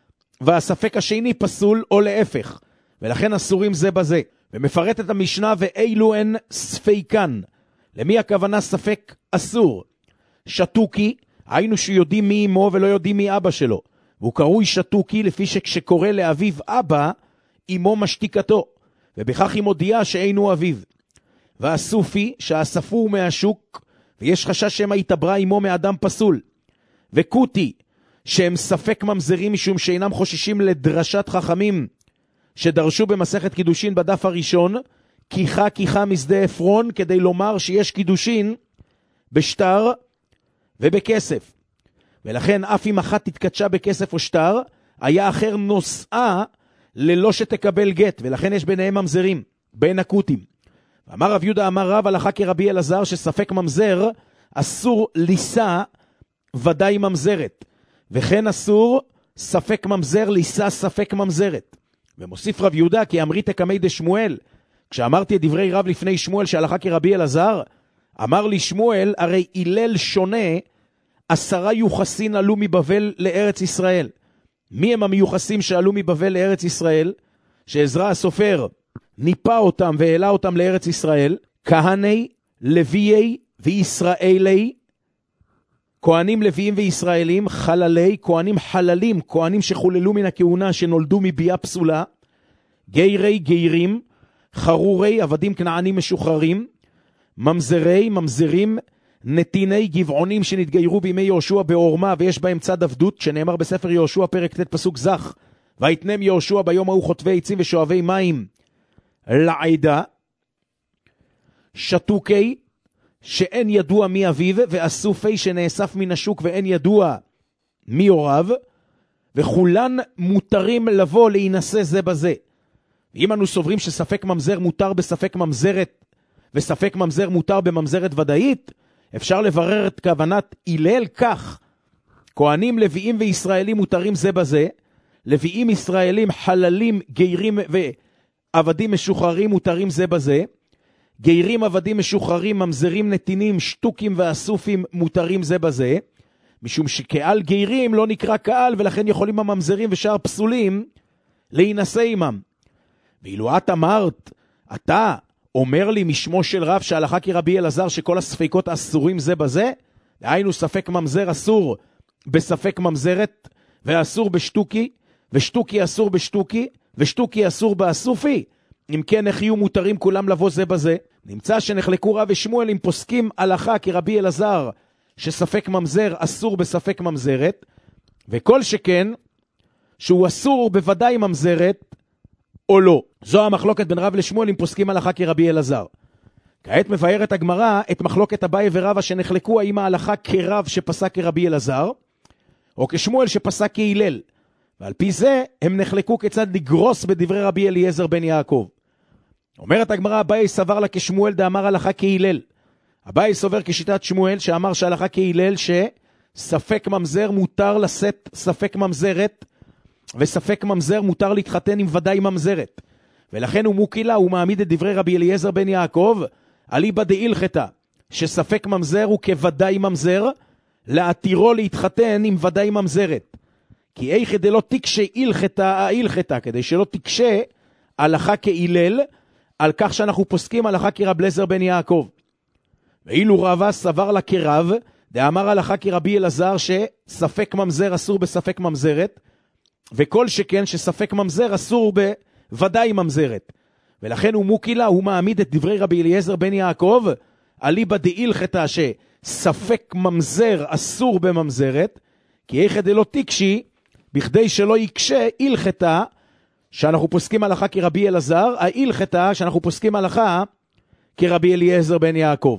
והספק השני פסול או להפך, ולכן אסורים זה בזה. ומפרט את המשנה ואילו הן ספיקן. למי הכוונה ספק אסור? שטוקי, היינו שיודעים מי אמו ולא יודעים מי אבא שלו, והוא קרוי שטוקי לפי שכשקורא לאביו אבא, אמו משתיקתו, ובכך היא מודיעה שאינו אביו. והסופי, שהספו הוא מהשוק, ויש חשש שמה התעברה אמו מאדם פסול. וקוטי, שהם ספק ממזרים משום שאינם חוששים לדרשת חכמים, שדרשו במסכת קידושין בדף הראשון, כיחה משדה אפרון, כדי לומר שיש קידושין בשטר ובכסף. ולכן אף אם אחת תתקדשה בכסף או שטר, היה אחר נושאה ללא שתקבל גט, ולכן יש ביניהם ממזרים, בין הקוטים. ואמר רב יהודה אמר רב הלכה כרבי אלעזר שספק ממזר אסור לישא ודאי ממזרת, וכן אסור ספק ממזר לישא ספק ממזרת. ומוסיף רב יהודה כי אמרי תקמי דשמואל, כשאמרתי את דברי רב לפני שמואל שהלכה כרבי אלעזר, אמר לי שמואל הרי הלל שונה 10 יוחסין עלו מבבל לארץ ישראל. מי הם המיוחסים שעלו מבבל לארץ ישראל? שעזרא הסופר ניפה אותם והעלה אותם לארץ ישראל, כהני, לוויי וישראלי, כהנים לוויים וישראלים, חללי, כהנים חללים, כהנים שחוללו מן הכהונה שנולדו מביאה פסולה, גיירי גיירים, חרורי עבדים כנענים משוחררים, ממזרי ממזרים, נתיני גבעונים שנתגיירו בימי יהושע באורמה ויש בהם צד עבדות, שנאמר בספר יהושע פרק ט' פסוק זך, ויתנם יהושע ביום ההוא חוטבי עצים ושואבי מים לעדה. שטוקי שאין ידוע מי אביו, ואסופי שנאסף מן השוק ואין ידוע מי הוריו, וכולן מותרים לבוא להינשא זה בזה. ואם אנו סוברים שספק ממזר מותר בספק ממזרת, וספק ממזר מותר בממזרת ודאית, אפשר לברר את כוונת הלל כך, כהנים לוויים וישראלים מותרים זה בזה, לוויים ישראלים חללים גיירים ועבדים משוחררים מותרים זה בזה, גיירים עבדים משוחררים ממזרים נתינים שטוקים ואסופים מותרים זה בזה, משום שקהל גיירים לא נקרא קהל, ולכן יכולים הממזרים ושאר פסולים להינשא עמם. ואילו את אמרת, אתה אומר לי משמו של רב שהלכה כרבי אלעזר שכל הספקות אסורים זה בזה, דהיינו ספק ממזר אסור בספק ממזרת, ואסור בשטוקי, ושטוקי אסור בשטוקי, ושטוקי אסור באסופי. אם כן, איך יהיו מותרים כולם לבוא זה בזה? נמצא שנחלקו רב ושמואל אם פוסקים הלכה כרבי אלעזר שספק ממזר אסור בספק ממזרת, וכל שכן שהוא אסור בוודאי ממזרת או לא. זו המחלוקת בין רב לשמואל אם פוסקים הלכה כרבי אלעזר. כעת מבארת הגמרא את מחלוקת אביי ורבא שנחלקו האם ההלכה כרב שפסק כרבי אלעזר, או כשמואל שפסק כהלל. ועל פי זה הם נחלקו כיצד לגרוס בדברי רבי אליעזר בן יעקב. אומרת הגמרא, אביי סבר לה כשמואל דאמר הלכה כהלל. אביי סובר כשיטת שמואל שאמר שההלכה כהלל שספק ממזר מותר לשאת ספק ממזרת, וספק ממזר מותר להתחתן עם ודאי ממזרת. ולכן הוא מוקילה, הוא מעמיד את דברי רבי אליעזר בן יעקב, אליבא דהילכתא, שספק ממזר הוא כוודאי ממזר, להתירו להתחתן עם ודאי ממזרת. כי איך דלא תקשה הילכתא, כדי שלא תקשה הלכה כהלל, על כך שאנחנו פוסקים הלכה כרב אליעזר בן יעקב. ואילו רבא סבר לה כרב, דאמר הלכה כרבי אלעזר שספק ממזר אסור בספק ממזרת, וכל שכן שספק ממזר אסור בוודאי ממזרת. ולכן הוא מוקילה, הוא מעמיד את דברי רבי אליעזר בן יעקב, אליבא דהילכתא שספק ממזר אסור בממזרת, כי איך דלא תקשי, בכדי שלא יקשה הילכתא, שאנחנו פוסקים הלכה כרבי אלעזר, ההילכתא שאנחנו פוסקים הלכה כרבי אליעזר בן יעקב.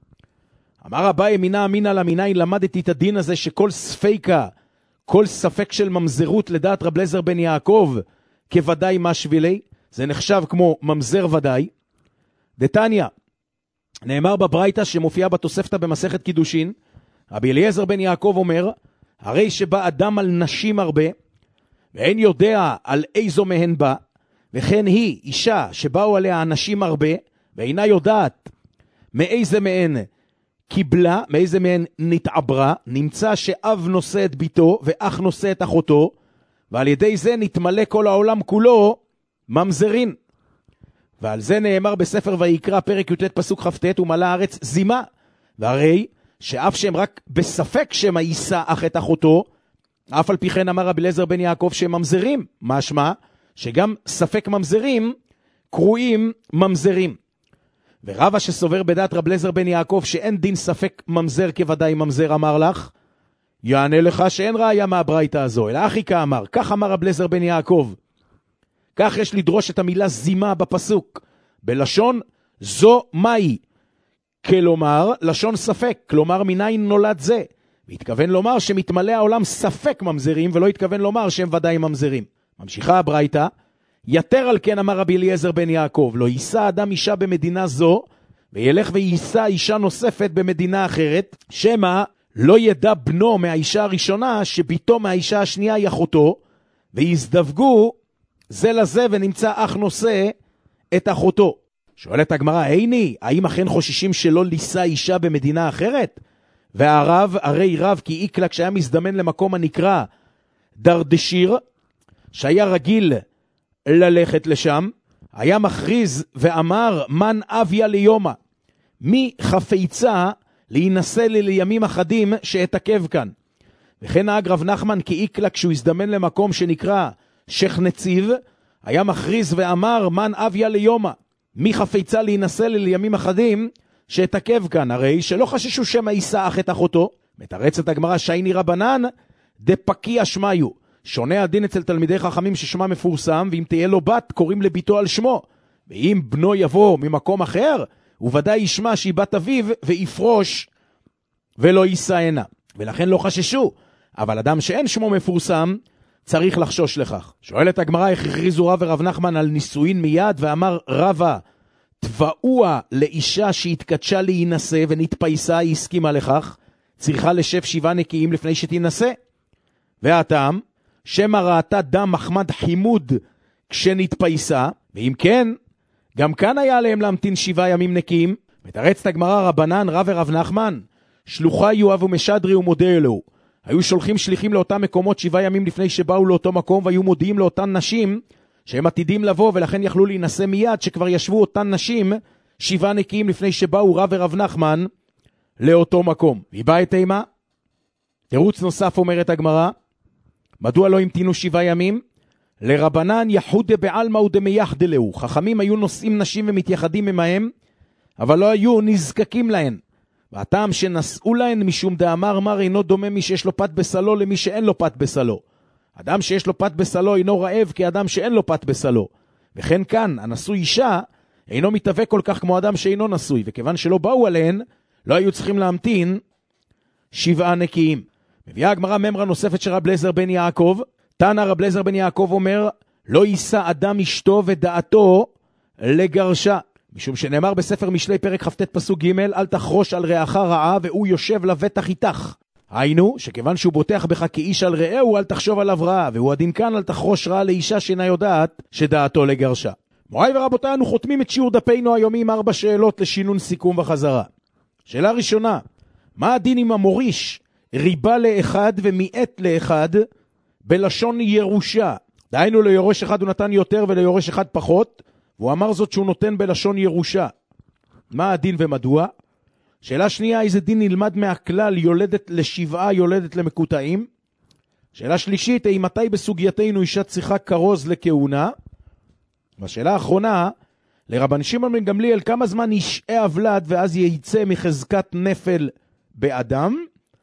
אמר אביי מינה אמינא למינאי, למדתי את הדין הזה שכל ספיקה, כל ספק של ממזרות לדעת רב אליעזר בן יעקב כוודאי משווילי, זה נחשב כמו ממזר ודאי. דתניא, נאמר בברייתא שמופיעה בתוספתא במסכת קידושין, רבי אליעזר בן יעקב אומר, הרי שבא אדם על נשים הרבה, ואין יודע על איזו מהן בא, וכן היא אישה שבאו עליה אנשים הרבה, ואינה יודעת מאיזה מהן קיבלה, מאיזה מהן נתעברה, נמצא שאב נושא את ביתו ואח נושא את אחותו, ועל ידי זה נתמלא כל העולם כולו ממזרין. ועל זה נאמר בספר ויקרא פרק י"ט פסוק כ"ט, ומלא הארץ זימה, והרי שאף שהם רק בספק שמה יישא אח את אחותו, אף על פי כן אמר רבי אליעזר בן יעקב שהם ממזרים, משמע שגם ספק ממזרים קרויים ממזרים. ורבא שסובר בדעת רבי אליעזר בן יעקב שאין דין ספק ממזר כוודאי ממזר, אמר לך, יענה לך שאין ראיה מהברייתא הזו, אלא אחי כאמר, כך אמר רבי אליעזר בן יעקב. כך יש לדרוש את המילה זימה בפסוק, בלשון זו מהי, כלומר לשון ספק, כלומר מניין נולד זה. והתכוון לומר שמתמלא העולם ספק ממזרים, ולא התכוון לומר שהם ודאי ממזרים. ממשיכה הברייתא, יתר על כן אמר רבי אליעזר בן יעקב, לא יישא אדם אישה במדינה זו, וילך ויישא אישה נוספת במדינה אחרת, שמה לא ידע בנו מהאישה הראשונה, שביתו מהאישה השנייה היא אחותו, ויזדווגו זה לזה ונמצא אח נושא את אחותו. שואלת הגמרא, איני, האם אכן חוששים שלא לישא אישה במדינה אחרת? והרב, הרי רב כי איקלה כשהיה מזדמן למקום הנקרא דרדשיר, שהיה רגיל ללכת לשם, היה מכריז ואמר, מן אביה ליומה, מי חפצה להינשא לי לימים אחדים שאתעכב כאן. וכן נהג רב נחמן כי איקלה כשהוא הזדמן למקום שנקרא שייך נציב, היה מכריז ואמר, מן אביה ליומה, מי חפצה להינשא לי לימים אחדים שאתעכב כאן, הרי שלא חששו שמא יישא אח את אחותו. מתרצת הגמרא שייני רבנן דפקי אשמיו, שונה הדין אצל תלמידי חכמים ששמה מפורסם, ואם תהיה לו בת קוראים לביתו על שמו, ואם בנו יבוא ממקום אחר הוא ודאי ישמע שהיא בת אביו ויפרוש ולא יישא הנה, ולכן לא חששו. אבל אדם שאין שמו מפורסם צריך לחשוש לכך. שואלת הגמרא, איך הכריזו רב ורב נחמן על נישואין מיד, ואמר רבא, תבעוה לאישה שהתקדשה להינשא ונתפייסה, היא הסכימה לכך, צריכה לשב 7 נקיים לפני שתינשא. והטעם, שמא ראתה דם מחמד חימוד כשנתפייסה, ואם כן, גם כאן היה עליהם להמתין 7 ימים נקיים. מתרצת הגמרא, רבנן רב ורב נחמן, שלוחי יואב ומשדרי ומודה אלוהו, היו שולחים שליחים לאותם מקומות 7 ימים לפני שבאו לאותו מקום, והיו מודיעים לאותן נשים שהם עתידים לבוא, ולכן יכלו להינשא מיד, שכבר ישבו אותן נשים 7 נקיים לפני שבאו רב ורב נחמן לאותו מקום. והיא באה את אימה. תירוץ נוסף אומרת הגמרא, מדוע לא המתינו 7 ימים? לרבנן יחודה בעלמא ודמייחדה להו, חכמים היו נושאים נשים ומתייחדים עמהם, אבל לא היו נזקקים להן. והטעם שנשאו להן משום דאמר מר אינו דומה מי שיש לו פת בסלו למי שאין לו פת בסלו. אדם שיש לו פת בסלו אינו רעב כאדם שאין לו פת בסלו. וכן כאן, הנשוא אישה, אינו מתאבק כל כך כמו אדם שאינו נשוי, וכיוון שלא באו עליהן, לא היו צריכים להמתין 7 נקיים. מביאה הגמרא ממרה נוספת של רב אליעזר בן יעקב. תנא רב אליעזר בן יעקב אומר, לא יישא אדם אשתו ודעתו לגרשה. משום שנאמר בספר משלי פרק כ"ט פסוק ג', אל תחרוש על רעך רעה והוא יושב לבטח איתך. היינו, שכיוון שהוא בוטח בך כאיש על רעהו, אל תחשוב עליו רעה, והוא הדין כאן, אל תחרוש רעה לאישה שאינה יודעת שדעתו לגרשה. מוריי ורבותיי, אנו חותמים את שיעור דפינו היומי עם 4 שאלות לשינון סיכום וחזרה. שאלה ראשונה, מה הדין אם המוריש ריבה לאחד ומיעט לאחד בלשון ירושה? דהיינו ליורש אחד הוא נתן יותר וליורש אחד פחות, והוא אמר זאת שהוא נותן בלשון ירושה. מה הדין ומדוע? שאלה שנייה, איזה דין נלמד מהכלל יולדת לשבעה יולדת למקוטעים? שאלה שלישית, מתי בסוגייתנו אישה צריכה כרוז לכהונה? והשאלה האחרונה, לרבן שמעון בן גמליאל כמה זמן ישעה הוולד ואז ייצא מחזקת נפל באדם,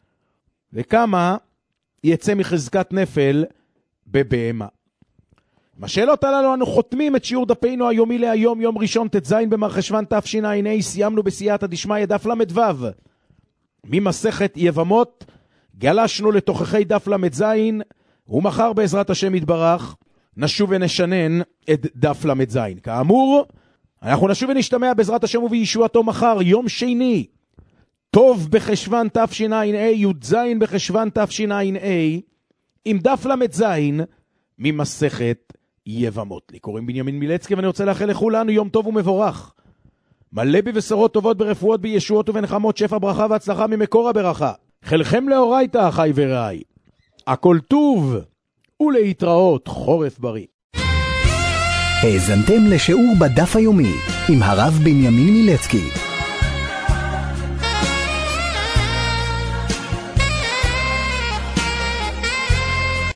וכמה יצא מחזקת נפל בבהמה. בשאלות הללו אנו חותמים את שיעור דפינו היומי להיום, יום ראשון ט"ז במרחשוון תשע"ה. סיימנו בסייעתא דשמיא דף ל"ו. ממסכת יבמות גלשנו לתוככי דף ל"ז, ומחר בעזרת השם יתברך נשוב ונשנן את דף ל"ז. כאמור, אנחנו נשוב ונשתמע בעזרת השם ובישועתו מחר, יום שני, טוב בחשוון תשע"ה, י"ז בחשוון תשע"ה, עם דף ל"ז ממסכת יבמות. לי קוראים בנימין מילצקי, ואני רוצה לאחל לכולנו יום טוב ומבורך, מלא בבשורות טובות, ברפואות, בישועות ובנחמות, שפע ברכה והצלחה ממקור הברכה. חלכם לאורייתא, אחי ורעי, הכל טוב ולהתראות, חורף בריא.
האזנתם לשיעור בדף היומי עם הרב בנימין מילצקי.